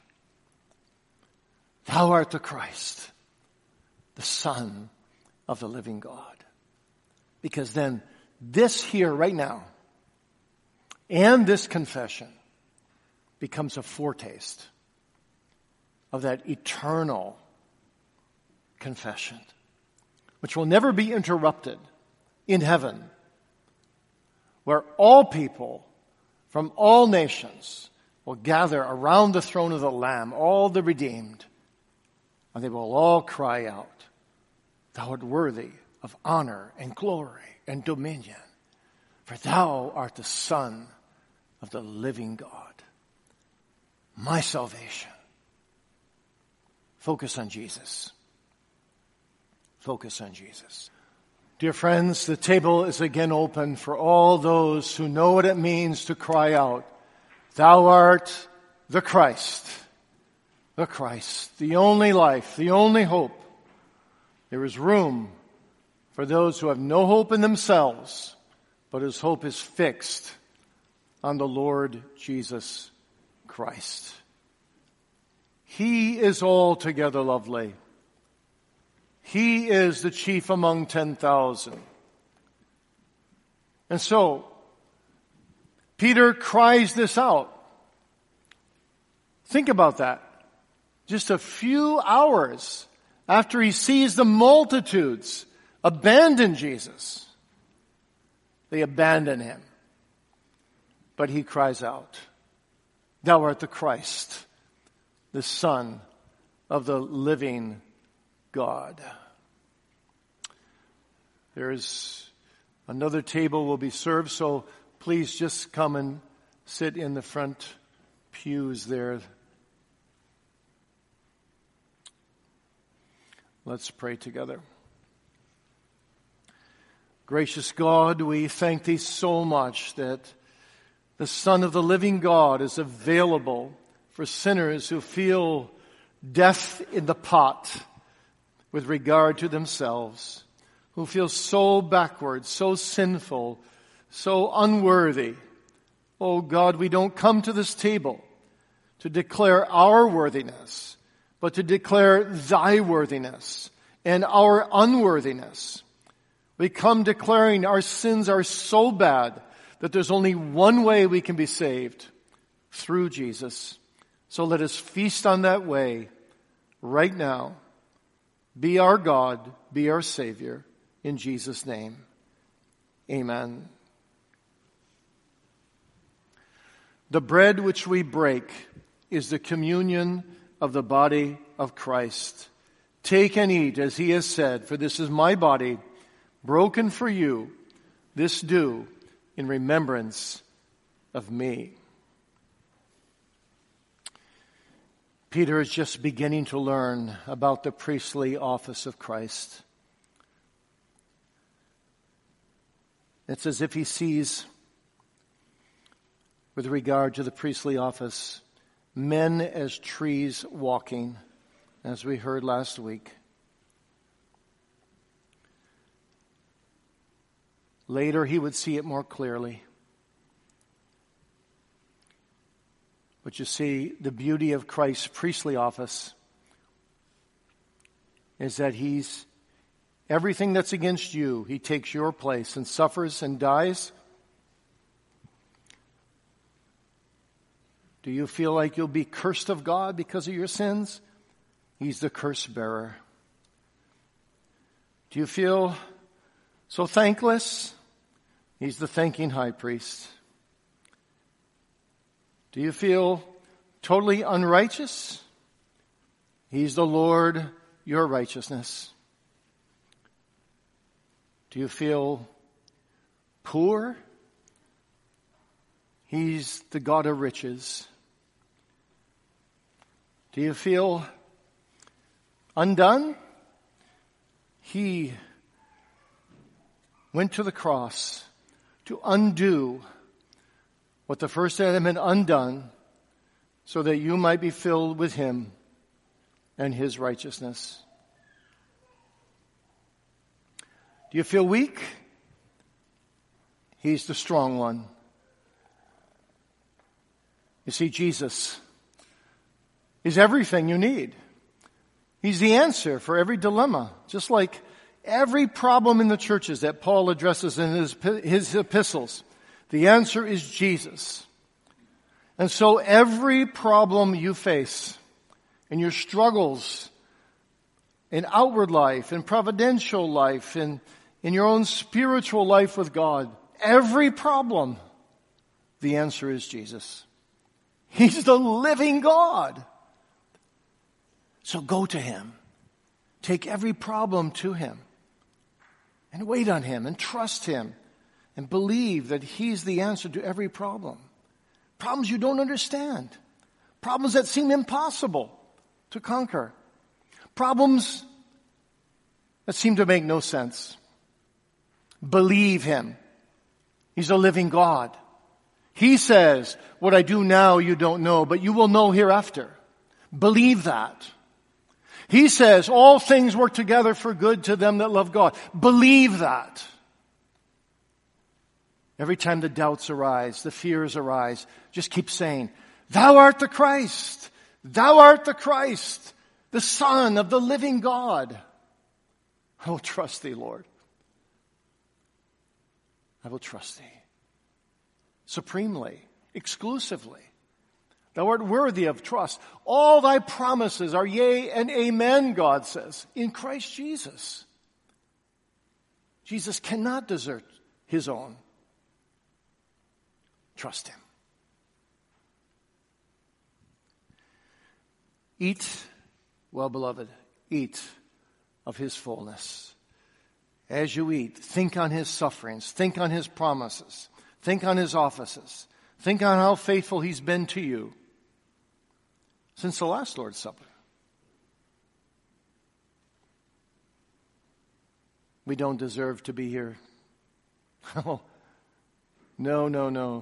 Speaker 1: Thou art the Christ, the Son of the living God. Because then this here right now and this confession becomes a foretaste of that eternal confession, which will never be interrupted in heaven, where all people from all nations will gather around the throne of the Lamb, all the redeemed, and they will all cry out, Thou art worthy of honor and glory and dominion, for thou art the Son of the living God, my salvation. Focus on Jesus. Focus on Jesus. Dear friends, the table is again open for all those who know what it means to cry out, Thou art the Christ, the Christ, the only life, the only hope. There is room for those who have no hope in themselves, but whose hope is fixed on the Lord Jesus Christ. He is altogether lovely. He is the chief among ten thousand. And so, Peter cries this out. Think about that. Just a few hours after he sees the multitudes abandon Jesus, they abandon him. But he cries out, Thou art the Christ, the Son of the living God. There's another table will be served, so please just come and sit in the front pews there. Let's pray together. Gracious God, we thank Thee so much that the Son of the living God is available for sinners who feel death in the pot with regard to themselves, who feel so backward, so sinful, so unworthy. Oh God, we don't come to this table to declare our worthiness, but to declare Thy worthiness and our unworthiness. We come declaring our sins are so bad that there's only one way we can be saved, through Jesus. So let us feast on that way right now. Be our God, be our Savior, in Jesus' name. Amen. The bread which we break is the communion of the body of Christ. Take and eat, as He has said, for this is my body, broken for you. This do in remembrance of me. Peter is just beginning to learn about the priestly office of Christ. It's as if he sees, with regard to the priestly office, men as trees walking, as we heard last week. Later he would see it more clearly. But you see, the beauty of Christ's priestly office is that He's everything that's against you, He takes your place and suffers and dies Do you feel like you'll be cursed of God because of your sins? He's the curse bearer. Do you feel so thankless? He's the thanking high priest. Do you feel totally unrighteous? He's the Lord, your righteousness. Do you feel poor? He's the God of riches. Do you feel undone? He went to the cross to undo what the first Adam had undone so that you might be filled with him and his righteousness. Do you feel weak? He's the strong one. You see, Jesus is everything you need. He's the answer for every dilemma, just like every problem in the churches that Paul addresses in his, his epistles. The answer is Jesus. And so every problem you face in your struggles, in outward life, in providential life, in, in your own spiritual life with God, every problem, the answer is Jesus. He's the living God. So go to him. Take every problem to him. And wait on him and trust him. And believe that he's the answer to every problem. Problems you don't understand. Problems that seem impossible to conquer. Problems that seem to make no sense. Believe him. He's a living God. He says, what I do now you don't know, but you will know hereafter. Believe that. He says, all things work together for good to them that love God. Believe that. Every time the doubts arise, the fears arise, just keep saying, Thou art the Christ. Thou art the Christ, the Son of the living God. I will trust thee, Lord. I will trust thee. Supremely, exclusively. Thou art worthy of trust. All thy promises are yea and amen, God says, in Christ Jesus. Jesus cannot desert his own. Trust him. Eat, well, beloved, eat of his fullness. As you eat, think on his sufferings. Think on his promises. Think on his offices. Think on how faithful he's been to you since the last Lord's Supper. We don't deserve to be here. Oh, no, no, no.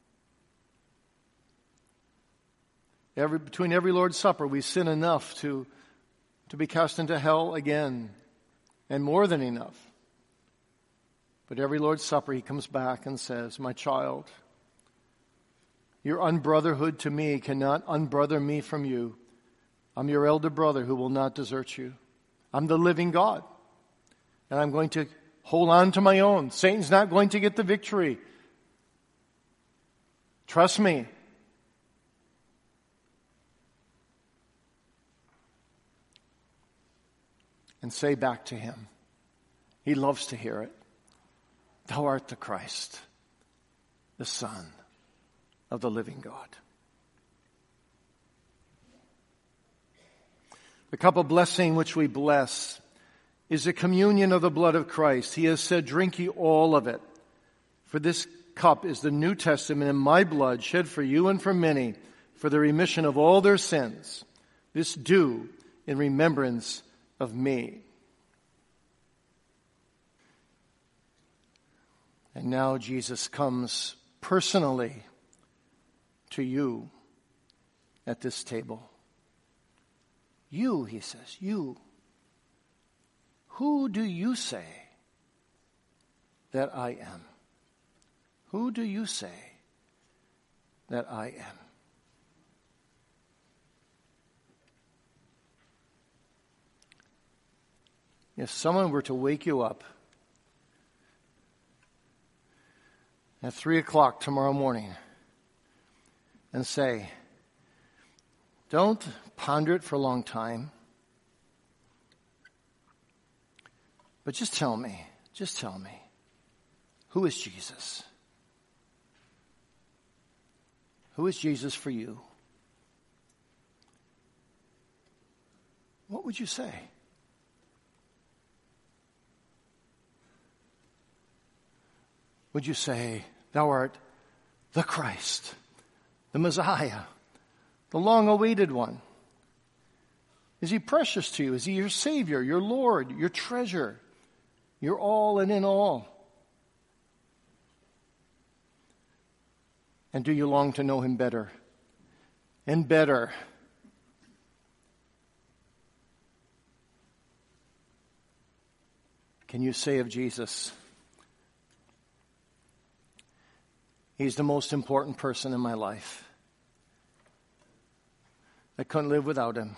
Speaker 1: Every, between every Lord's Supper, we sin enough to, to be cast into hell again, and more than enough. But every Lord's Supper, he comes back and says, my child, your unbrotherhood to me cannot unbrother me from you. I'm your elder brother who will not desert you. I'm the living God. And I'm going to hold on to my own. Satan's not going to get the victory. Trust me. And say back to him. He loves to hear it. Thou art the Christ, the Son of the living God. The cup of blessing which we bless is a communion of the blood of Christ. He has said, drink ye all of it. For this cup is the New Testament in my blood, shed for you and for many, for the remission of all their sins. This do in remembrance of me. And now Jesus comes personally to you at this table. You, he says, you. Who do you say that I am? Who do you say that I am? If someone were to wake you up at three o'clock tomorrow morning and say, Don't ponder it for a long time. But just tell me, just tell me, who is Jesus? Who is Jesus for you? What would you say? Would you say, thou art the Christ, the Messiah, the long-awaited one? Is he precious to you? Is he your Savior, your Lord, your treasure, your all and in all? And do you long to know him better and better? Can you say of Jesus, he's the most important person in my life. I couldn't live without him.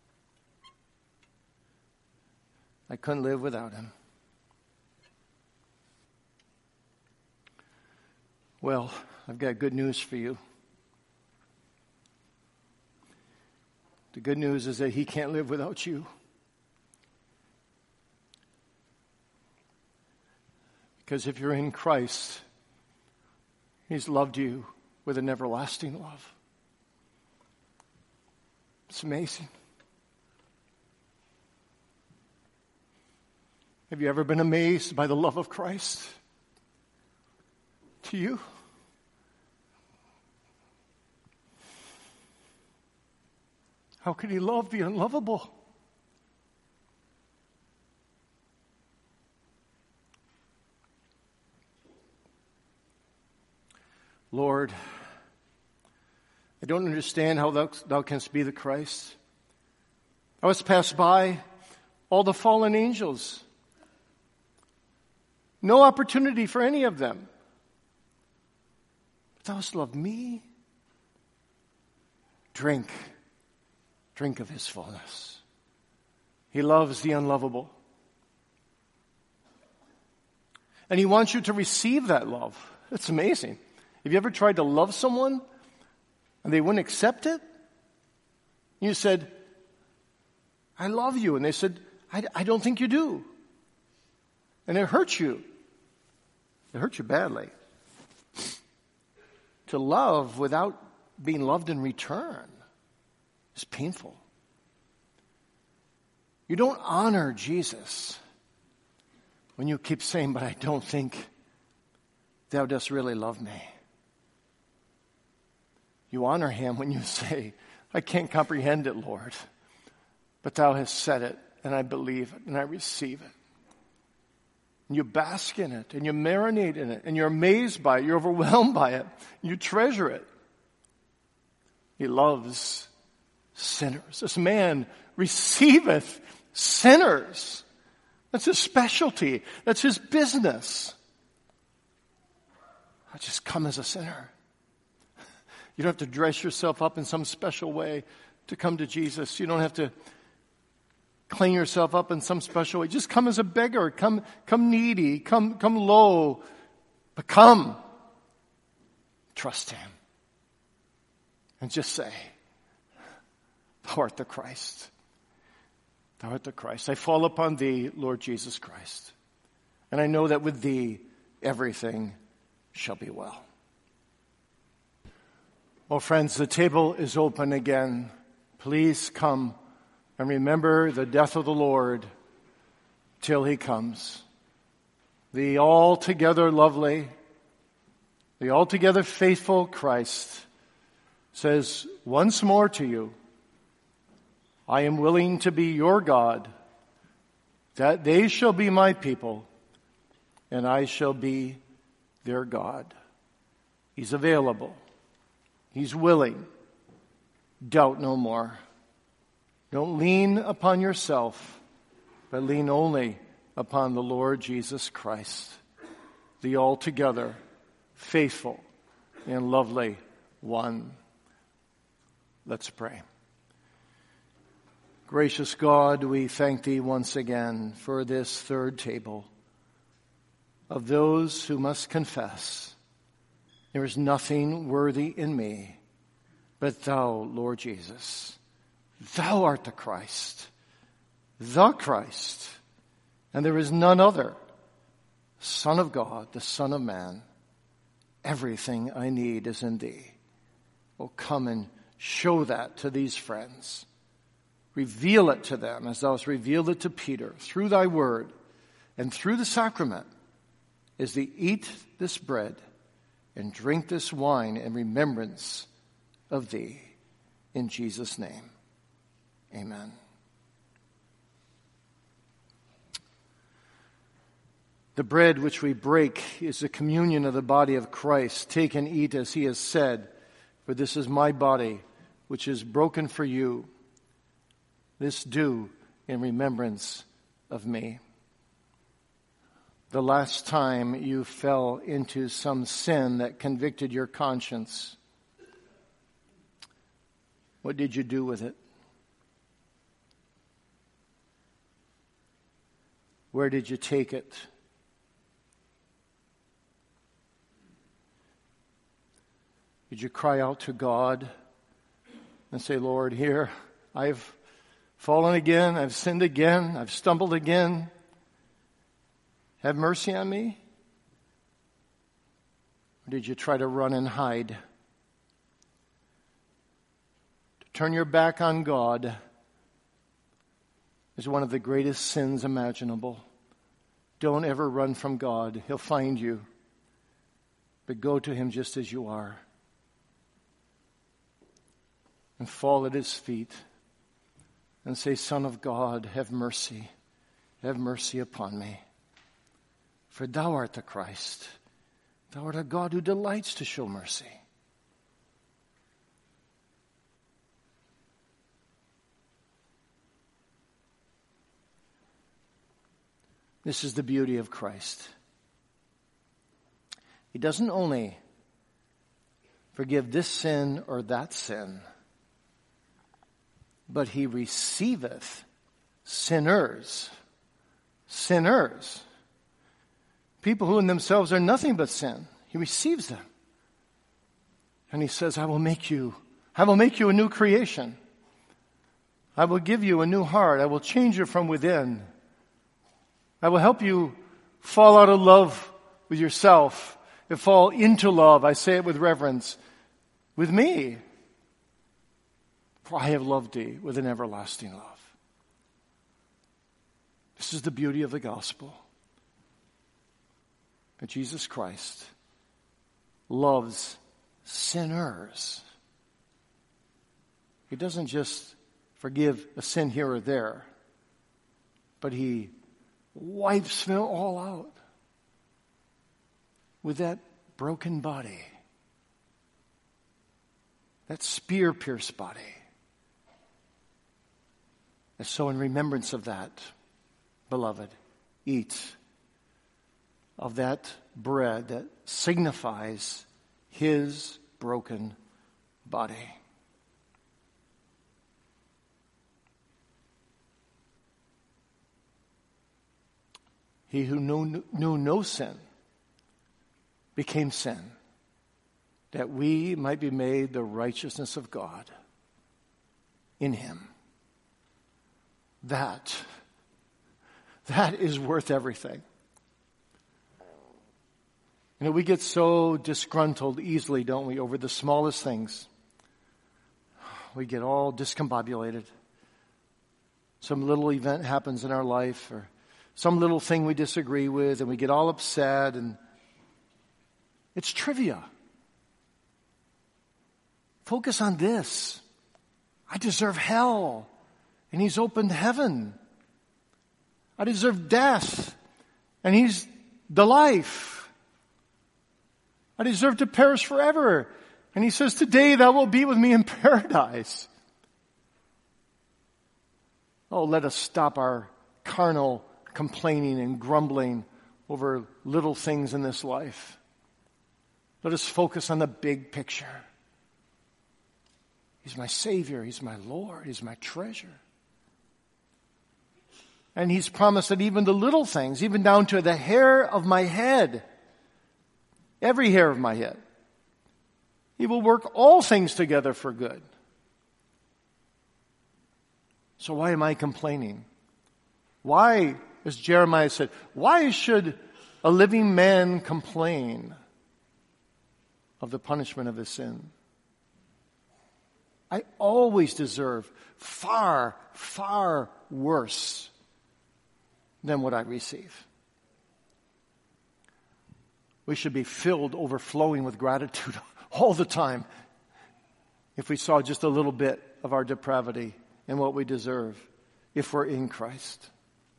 Speaker 1: I couldn't live without him. Well, I've got good news for you. The good news is that he can't live without you. Because if you're in Christ, he's loved you with an everlasting love. It's amazing. Have you ever been amazed by the love of Christ to you? How can he love the unlovable? Lord, I don't understand how thou, thou canst be the Christ. I was passed by all the fallen angels. No opportunity for any of them. But thou hast loved me. Drink. Drink of his fullness. He loves the unlovable. And he wants you to receive that love. It's amazing. Have you ever tried to love someone and they wouldn't accept it? You said, I love you. And they said, I, I don't think you do. And it hurts you. It hurts you badly. To love without being loved in return is painful. You don't honor Jesus when you keep saying, but I don't think thou dost really love me. You honor him when you say, I can't comprehend it, Lord, but thou hast said it, and I believe it, and I receive it. And you bask in it, and you marinate in it, and you're amazed by it, you're overwhelmed by it, you treasure it. He loves sinners. This man receiveth sinners. That's his specialty. That's his business. I just come as a sinner. You don't have to dress yourself up in some special way to come to Jesus. You don't have to clean yourself up in some special way. Just come as a beggar. Come, come needy. Come, come low. But come. Trust him. And just say, thou art the Christ. Thou art the Christ. I fall upon thee, Lord Jesus Christ. And I know that with thee, everything shall be well. Well, friends, the table is open again. Please come and remember the death of the Lord till he comes. The altogether lovely, the altogether faithful Christ says once more to you, I am willing to be your God, that they shall be my people, and I shall be their God. He's available. He's willing. Doubt no more. Don't lean upon yourself, but lean only upon the Lord Jesus Christ, the altogether faithful and lovely one. Let's pray. Gracious God, we thank thee once again for this third table of those who must confess, there is nothing worthy in me but thou, Lord Jesus. Thou art the Christ, the Christ, and there is none other. Son of God, the Son of Man. Everything I need is in thee. Oh, come and show that to these friends. Reveal it to them as thou hast revealed it to Peter through thy word and through the sacrament as they eat this bread and drink this wine in remembrance of thee. In Jesus' name, amen. The bread which we break is the communion of the body of Christ. Take and eat as he has said, for this is my body, which is broken for you. This do in remembrance of me. The last time you fell into some sin that convicted your conscience, what did you do with it? Where did you take it? Did you cry out to God and say, Lord, here, I've fallen again, I've sinned again, I've stumbled again. Have mercy on me? Or did you try to run and hide? To turn your back on God is one of the greatest sins imaginable. Don't ever run from God. He'll find you. But go to him just as you are. And fall at his feet and say, Son of God, have mercy. Have mercy upon me. For thou art the Christ. Thou art a God who delights to show mercy. This is the beauty of Christ. He doesn't only forgive this sin or that sin, but he receiveth sinners. Sinners. People who in themselves are nothing but sin. He receives them. And he says, I will make you, I will make you a new creation. I will give you a new heart. I will change you from within. I will help you fall out of love with yourself and fall into love. I say it with reverence. With me. For I have loved thee with an everlasting love. This is the beauty of the gospel. That Jesus Christ loves sinners. He doesn't just forgive a sin here or there, but he wipes them all out with that broken body, that spear-pierced body. And so in remembrance of that, beloved, eat of that bread that signifies his broken body. He who knew, knew no sin became sin, that we might be made the righteousness of God in him. That, that is worth everything. You know, we get so disgruntled easily, don't we, over the smallest things. We get all discombobulated. Some little event happens in our life, or some little thing we disagree with, and we get all upset, and it's trivia. Focus on this. I deserve hell, and he's opened heaven. I deserve death, and he's the life. I deserve to perish forever. And he says, today thou wilt be with me in paradise. Oh, let us stop our carnal complaining and grumbling over little things in this life. Let us focus on the big picture. He's my Savior. He's my Lord. He's my treasure. And he's promised that even the little things, even down to the hair of my head, every hair of my head, he will work all things together for good. So why am I complaining? Why, as Jeremiah said, why should a living man complain of the punishment of his sin? I always deserve far, far worse than what I receive. We should be filled, overflowing with gratitude all the time if we saw just a little bit of our depravity and what we deserve if we're in Christ.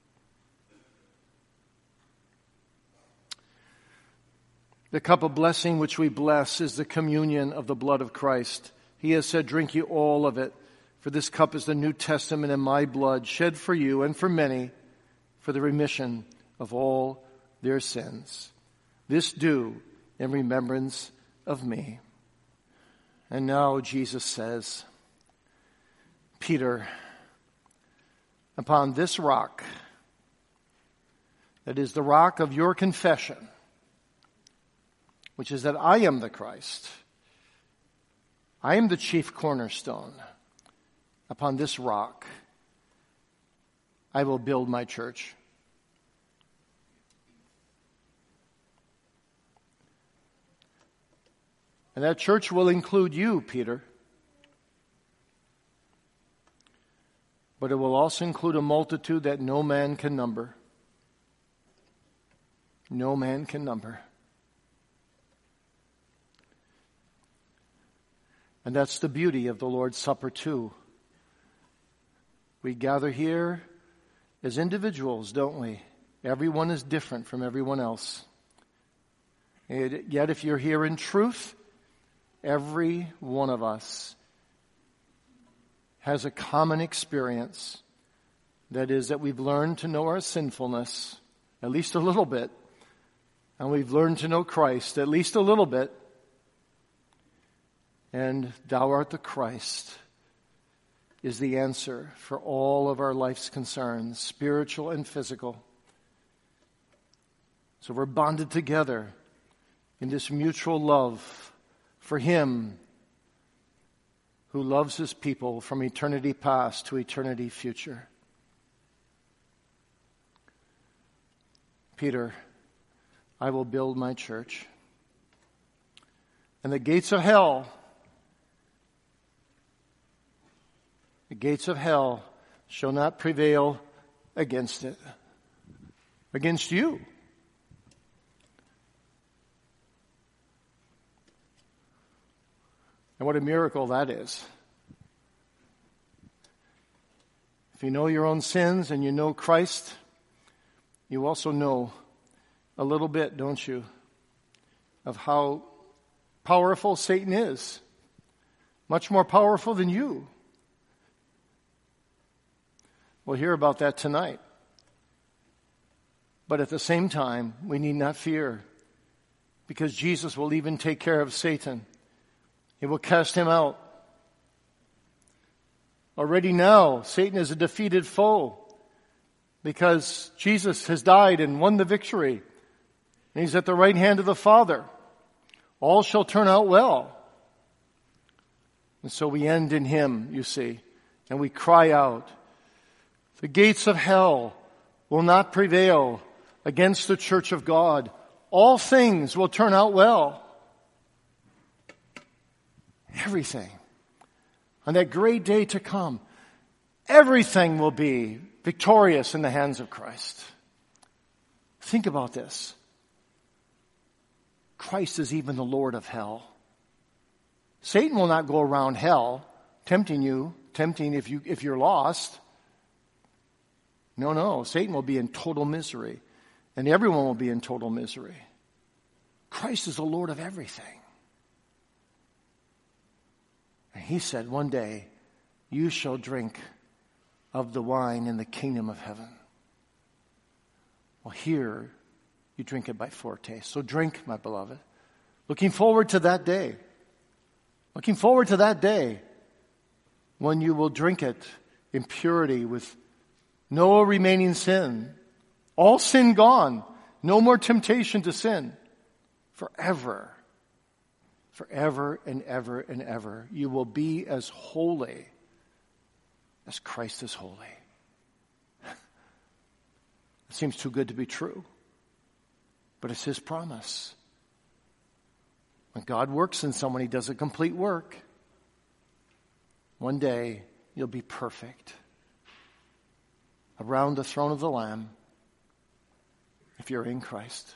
Speaker 1: The cup of blessing which we bless is the communion of the blood of Christ. He has said, drink ye all of it, for this cup is the New Testament in my blood, shed for you and for many for the remission of all their sins. This do in remembrance of me. And now Jesus says, Peter, upon this rock, that is the rock of your confession, which is that I am the Christ, I am the chief cornerstone. Upon this rock, I will build my church. And that church will include you, Peter. But it will also include a multitude that no man can number. No man can number. And that's the beauty of the Lord's Supper too. We gather here as individuals, don't we? Everyone is different from everyone else. And yet if you're here in truth, every one of us has a common experience. That is that we've learned to know our sinfulness, at least a little bit. And we've learned to know Christ, at least a little bit. And thou art the Christ is the answer for all of our life's concerns, spiritual and physical. So we're bonded together in this mutual love for Him who loves His people from eternity past to eternity future. Peter, I will build my church, and the gates of hell The gates of hell shall not prevail against it. Against you. And what a miracle that is. If you know your own sins and you know Christ, you also know a little bit, don't you, of how powerful Satan is. Much more powerful than you. We'll hear about that tonight. But at the same time, we need not fear, because Jesus will even take care of Satan. He will cast him out. Already now, Satan is a defeated foe, because Jesus has died and won the victory. And He's at the right hand of the Father. All shall turn out well. And so we end in Him, you see, and we cry out, the gates of hell will not prevail against the church of God. All things will turn out well. Everything. On that great day to come, everything will be victorious in the hands of Christ. Think about this. Christ is even the Lord of hell. Satan will not go around hell tempting you, tempting if you if you're lost. No, no. Satan will be in total misery. And everyone will be in total misery. Christ is the Lord of everything. And He said one day, you shall drink of the wine in the kingdom of heaven. Well, here you drink it by foretaste. So drink, my beloved. Looking forward to that day. Looking forward to that day when you will drink it in purity with no remaining sin. All sin gone. No more temptation to sin. Forever. Forever and ever and ever. You will be as holy as Christ is holy. It seems too good to be true, but it's his promise. When God works in someone, he does a complete work. One day, you'll be perfect around the throne of the Lamb if you're in Christ.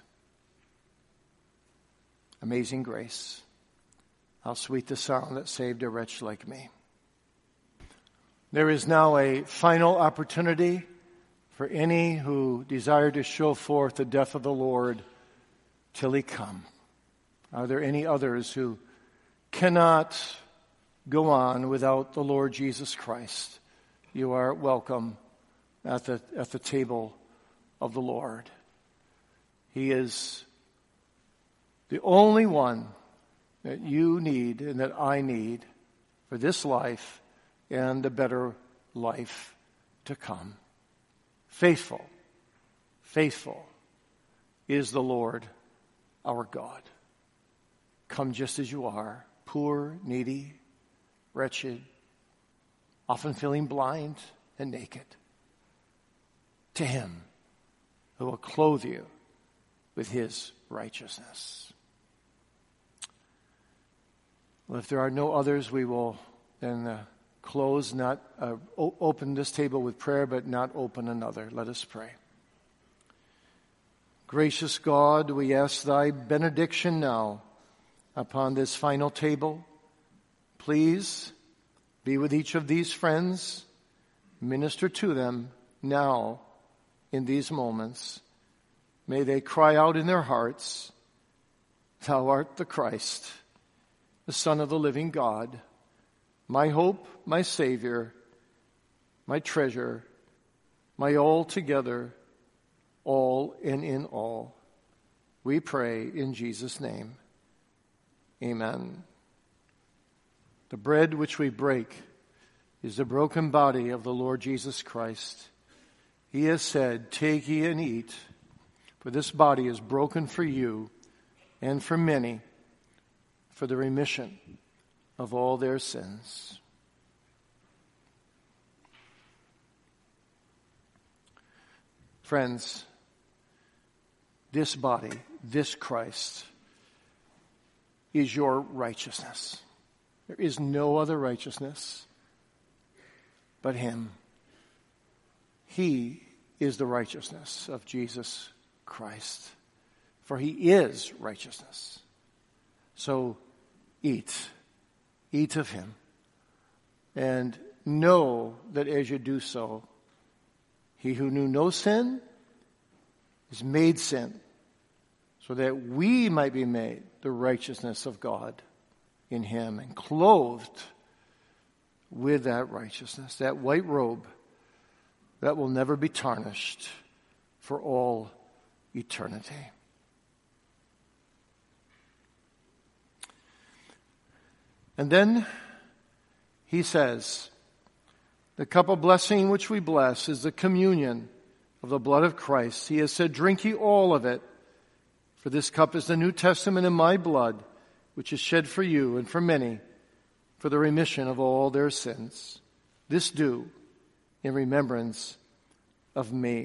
Speaker 1: Amazing grace. How sweet the sound that saved a wretch like me. There is now a final opportunity for any who desire to show forth the death of the Lord till he come. Are there any others who cannot go on without the Lord Jesus Christ? You are welcome at the, at the table of the Lord. He is the only one that you need and that I need for this life and the better life to come. Faithful, faithful is the Lord our God. Come just as you are, poor, needy, wretched, often feeling blind and naked, to him who will clothe you with his righteousness. Well, if there are no others, we will then uh, close, not uh, o- open this table with prayer, but not open another. Let us pray. Gracious God, we ask thy benediction now upon this final table. Please be with each of these friends. Minister to them now in these moments. May they cry out in their hearts, Thou art the Christ, the Son of the living God, my hope, my Savior, my treasure, my all together, all and in all. We pray in Jesus' name. Amen. The bread which we break is the broken body of the Lord Jesus Christ. He has said, Take ye and eat, for this body is broken for you and for many, for the remission of all their sins. Friends, this body, this Christ, is your righteousness. There is no other righteousness but him. He is the righteousness of Jesus Christ, for he is righteousness. So eat, eat of him, and know that as you do so, he who knew no sin is made sin, so that we might be made the righteousness of God in him and clothed with that righteousness, that white robe that will never be tarnished for all eternity. And then he says, the cup of blessing which we bless is the communion of the blood of Christ. He has said, drink ye all of it, for this cup is the New Testament in my blood, which is shed for you and for many, for the remission of all their sins. This do in remembrance of me.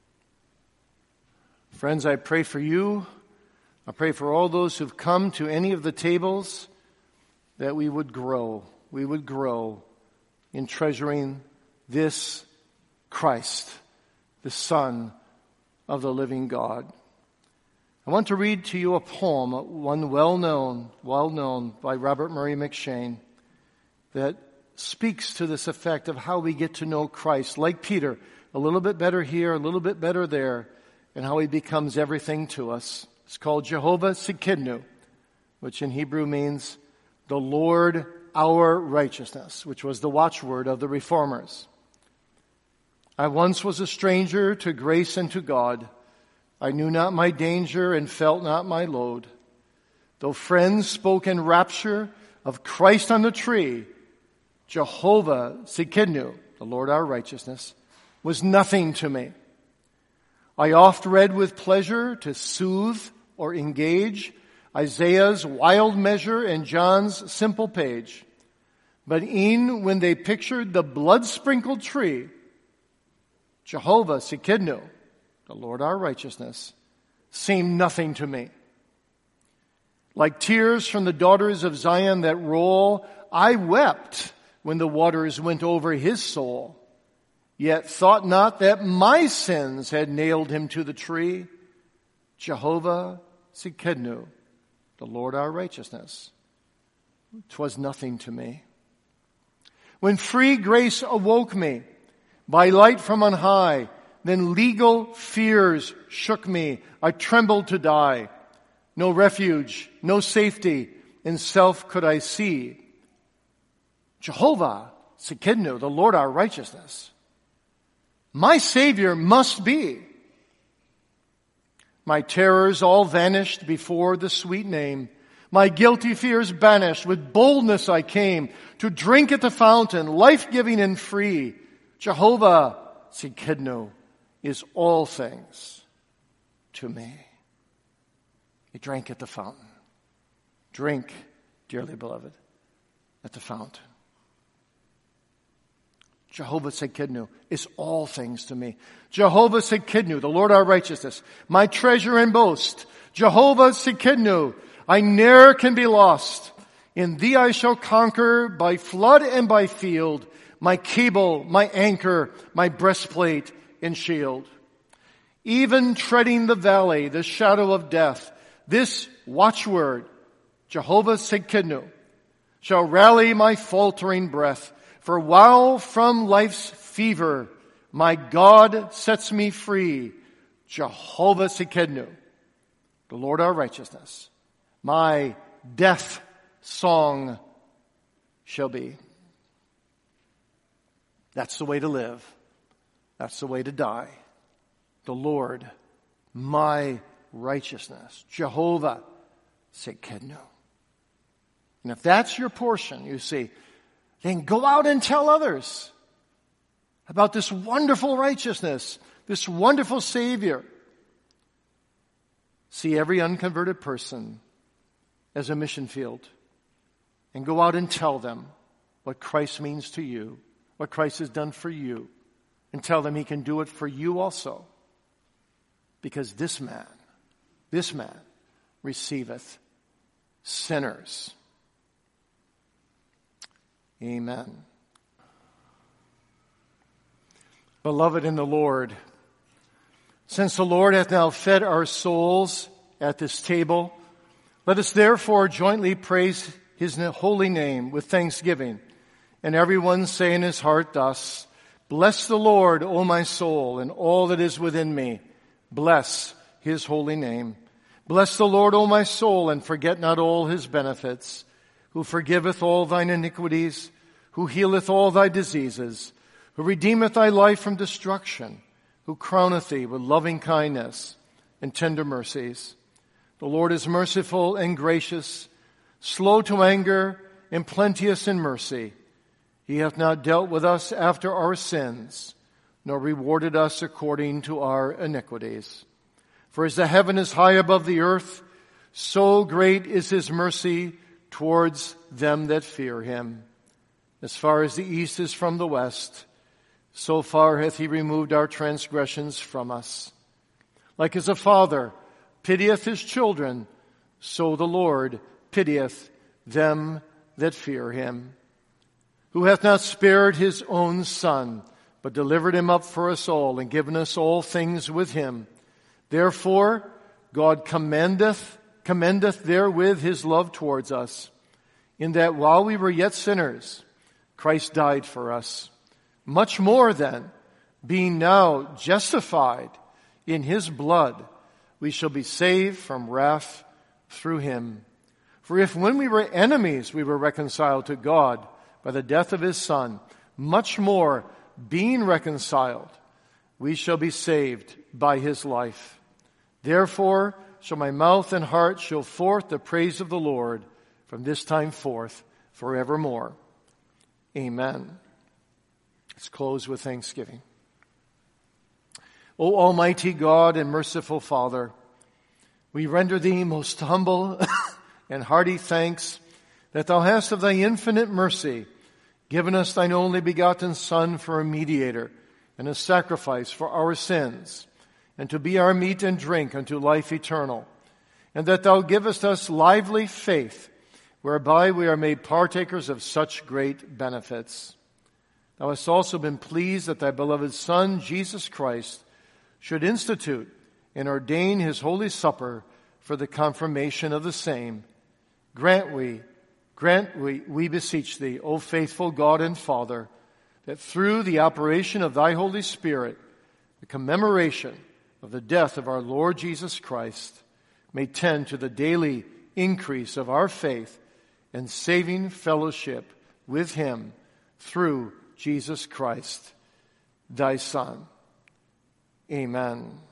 Speaker 1: Friends, I pray for you. I pray for all those who've come to any of the tables, that we would grow. We would grow in treasuring this Christ, the Son of the living God. I want to read to you a poem, one well-known, well-known by Robert Murray McCheyne, that speaks to this effect of how we get to know Christ. Like Peter, a little bit better here, a little bit better there, and how he becomes everything to us. It's called Jehovah Tsidkenu, which in Hebrew means the Lord our righteousness, which was the watchword of the Reformers. I once was a stranger to grace and to God. I knew not my danger and felt not my load. Though friends spoke in rapture of Christ on the tree, Jehovah Tsidkenu, the Lord our righteousness, was nothing to me. I oft read with pleasure to soothe or engage Isaiah's wild measure and John's simple page. But e'en when they pictured the blood-sprinkled tree, Jehovah Tsidkenu, the Lord our righteousness, seemed nothing to me. Like tears from the daughters of Zion that roll, I wept when the waters went over his soul, yet thought not that my sins had nailed him to the tree. Jehovah Tsidkenu, the Lord our righteousness, 'twas nothing to me. When free grace awoke me by light from on high, then legal fears shook me. I trembled to die. No refuge, no safety in self could I see. Jehovah Tsidkenu, the Lord our righteousness, my Savior must be. My terrors all vanished before the sweet name. My guilty fears banished. With boldness I came to drink at the fountain, life-giving and free. Jehovah Tsidkenu is all things to me. He drank at the fountain. Drink, dearly beloved, at the fountain. Jehovah Tsidkenu is all things to me. Jehovah Tsidkenu, the Lord our righteousness, my treasure and boast. Jehovah Tsidkenu, I ne'er can be lost. In thee I shall conquer by flood and by field, my cable, my anchor, my breastplate and shield. Even treading the valley, the shadow of death, this watchword, Jehovah Tsidkenu, shall rally my faltering breath. For while from life's fever my God sets me free, Jehovah Tsidkenu, the Lord our righteousness, my death song shall be. That's the way to live. That's the way to die. The Lord, my righteousness, Jehovah Tsidkenu. And if that's your portion, you see, then go out and tell others about this wonderful righteousness, this wonderful Savior. See every unconverted person as a mission field and go out and tell them what Christ means to you, what Christ has done for you, and tell them he can do it for you also. Because this man, this man receiveth sinners. Amen. Beloved in the Lord, since the Lord hath now fed our souls at this table, let us therefore jointly praise his holy name with thanksgiving. And everyone say in his heart thus, Bless the Lord, O my soul, and all that is within me. Bless his holy name. Bless the Lord, O my soul, and forget not all his benefits, who forgiveth all thine iniquities, who healeth all thy diseases, who redeemeth thy life from destruction, who crowneth thee with loving kindness and tender mercies. The Lord is merciful and gracious, slow to anger, and plenteous in mercy. He hath not dealt with us after our sins, nor rewarded us according to our iniquities. For as the heaven is high above the earth, so great is his mercy towards them that fear him. As far as the east is from the west, so far hath he removed our transgressions from us. Like as a father pitieth his children, so the Lord pitieth them that fear him. Who hath not spared his own son, but delivered him up for us all, and given us all things with him. Therefore God commendeth, commendeth therewith his love towards us, in that while we were yet sinners, Christ died for us. Much more then, being now justified in his blood, we shall be saved from wrath through him. For if when we were enemies we were reconciled to God by the death of his Son, much more, being reconciled, we shall be saved by his life. Therefore shall my mouth and heart show forth the praise of the Lord from this time forth forevermore. Amen. Let's close with thanksgiving. O Almighty God and merciful Father, we render thee most humble and hearty thanks that thou hast of thy infinite mercy given us thine only begotten Son for a mediator and a sacrifice for our sins, and to be our meat and drink unto life eternal, and that thou givest us lively faith, whereby we are made partakers of such great benefits. Thou hast also been pleased that thy beloved Son, Jesus Christ, should institute and ordain his holy supper for the confirmation of the same. Grant we, grant we, we beseech thee, O faithful God and Father, that through the operation of thy Holy Spirit, the commemoration of the death of our Lord Jesus Christ may tend to the daily increase of our faith and saving fellowship with him through Jesus Christ, thy Son. Amen.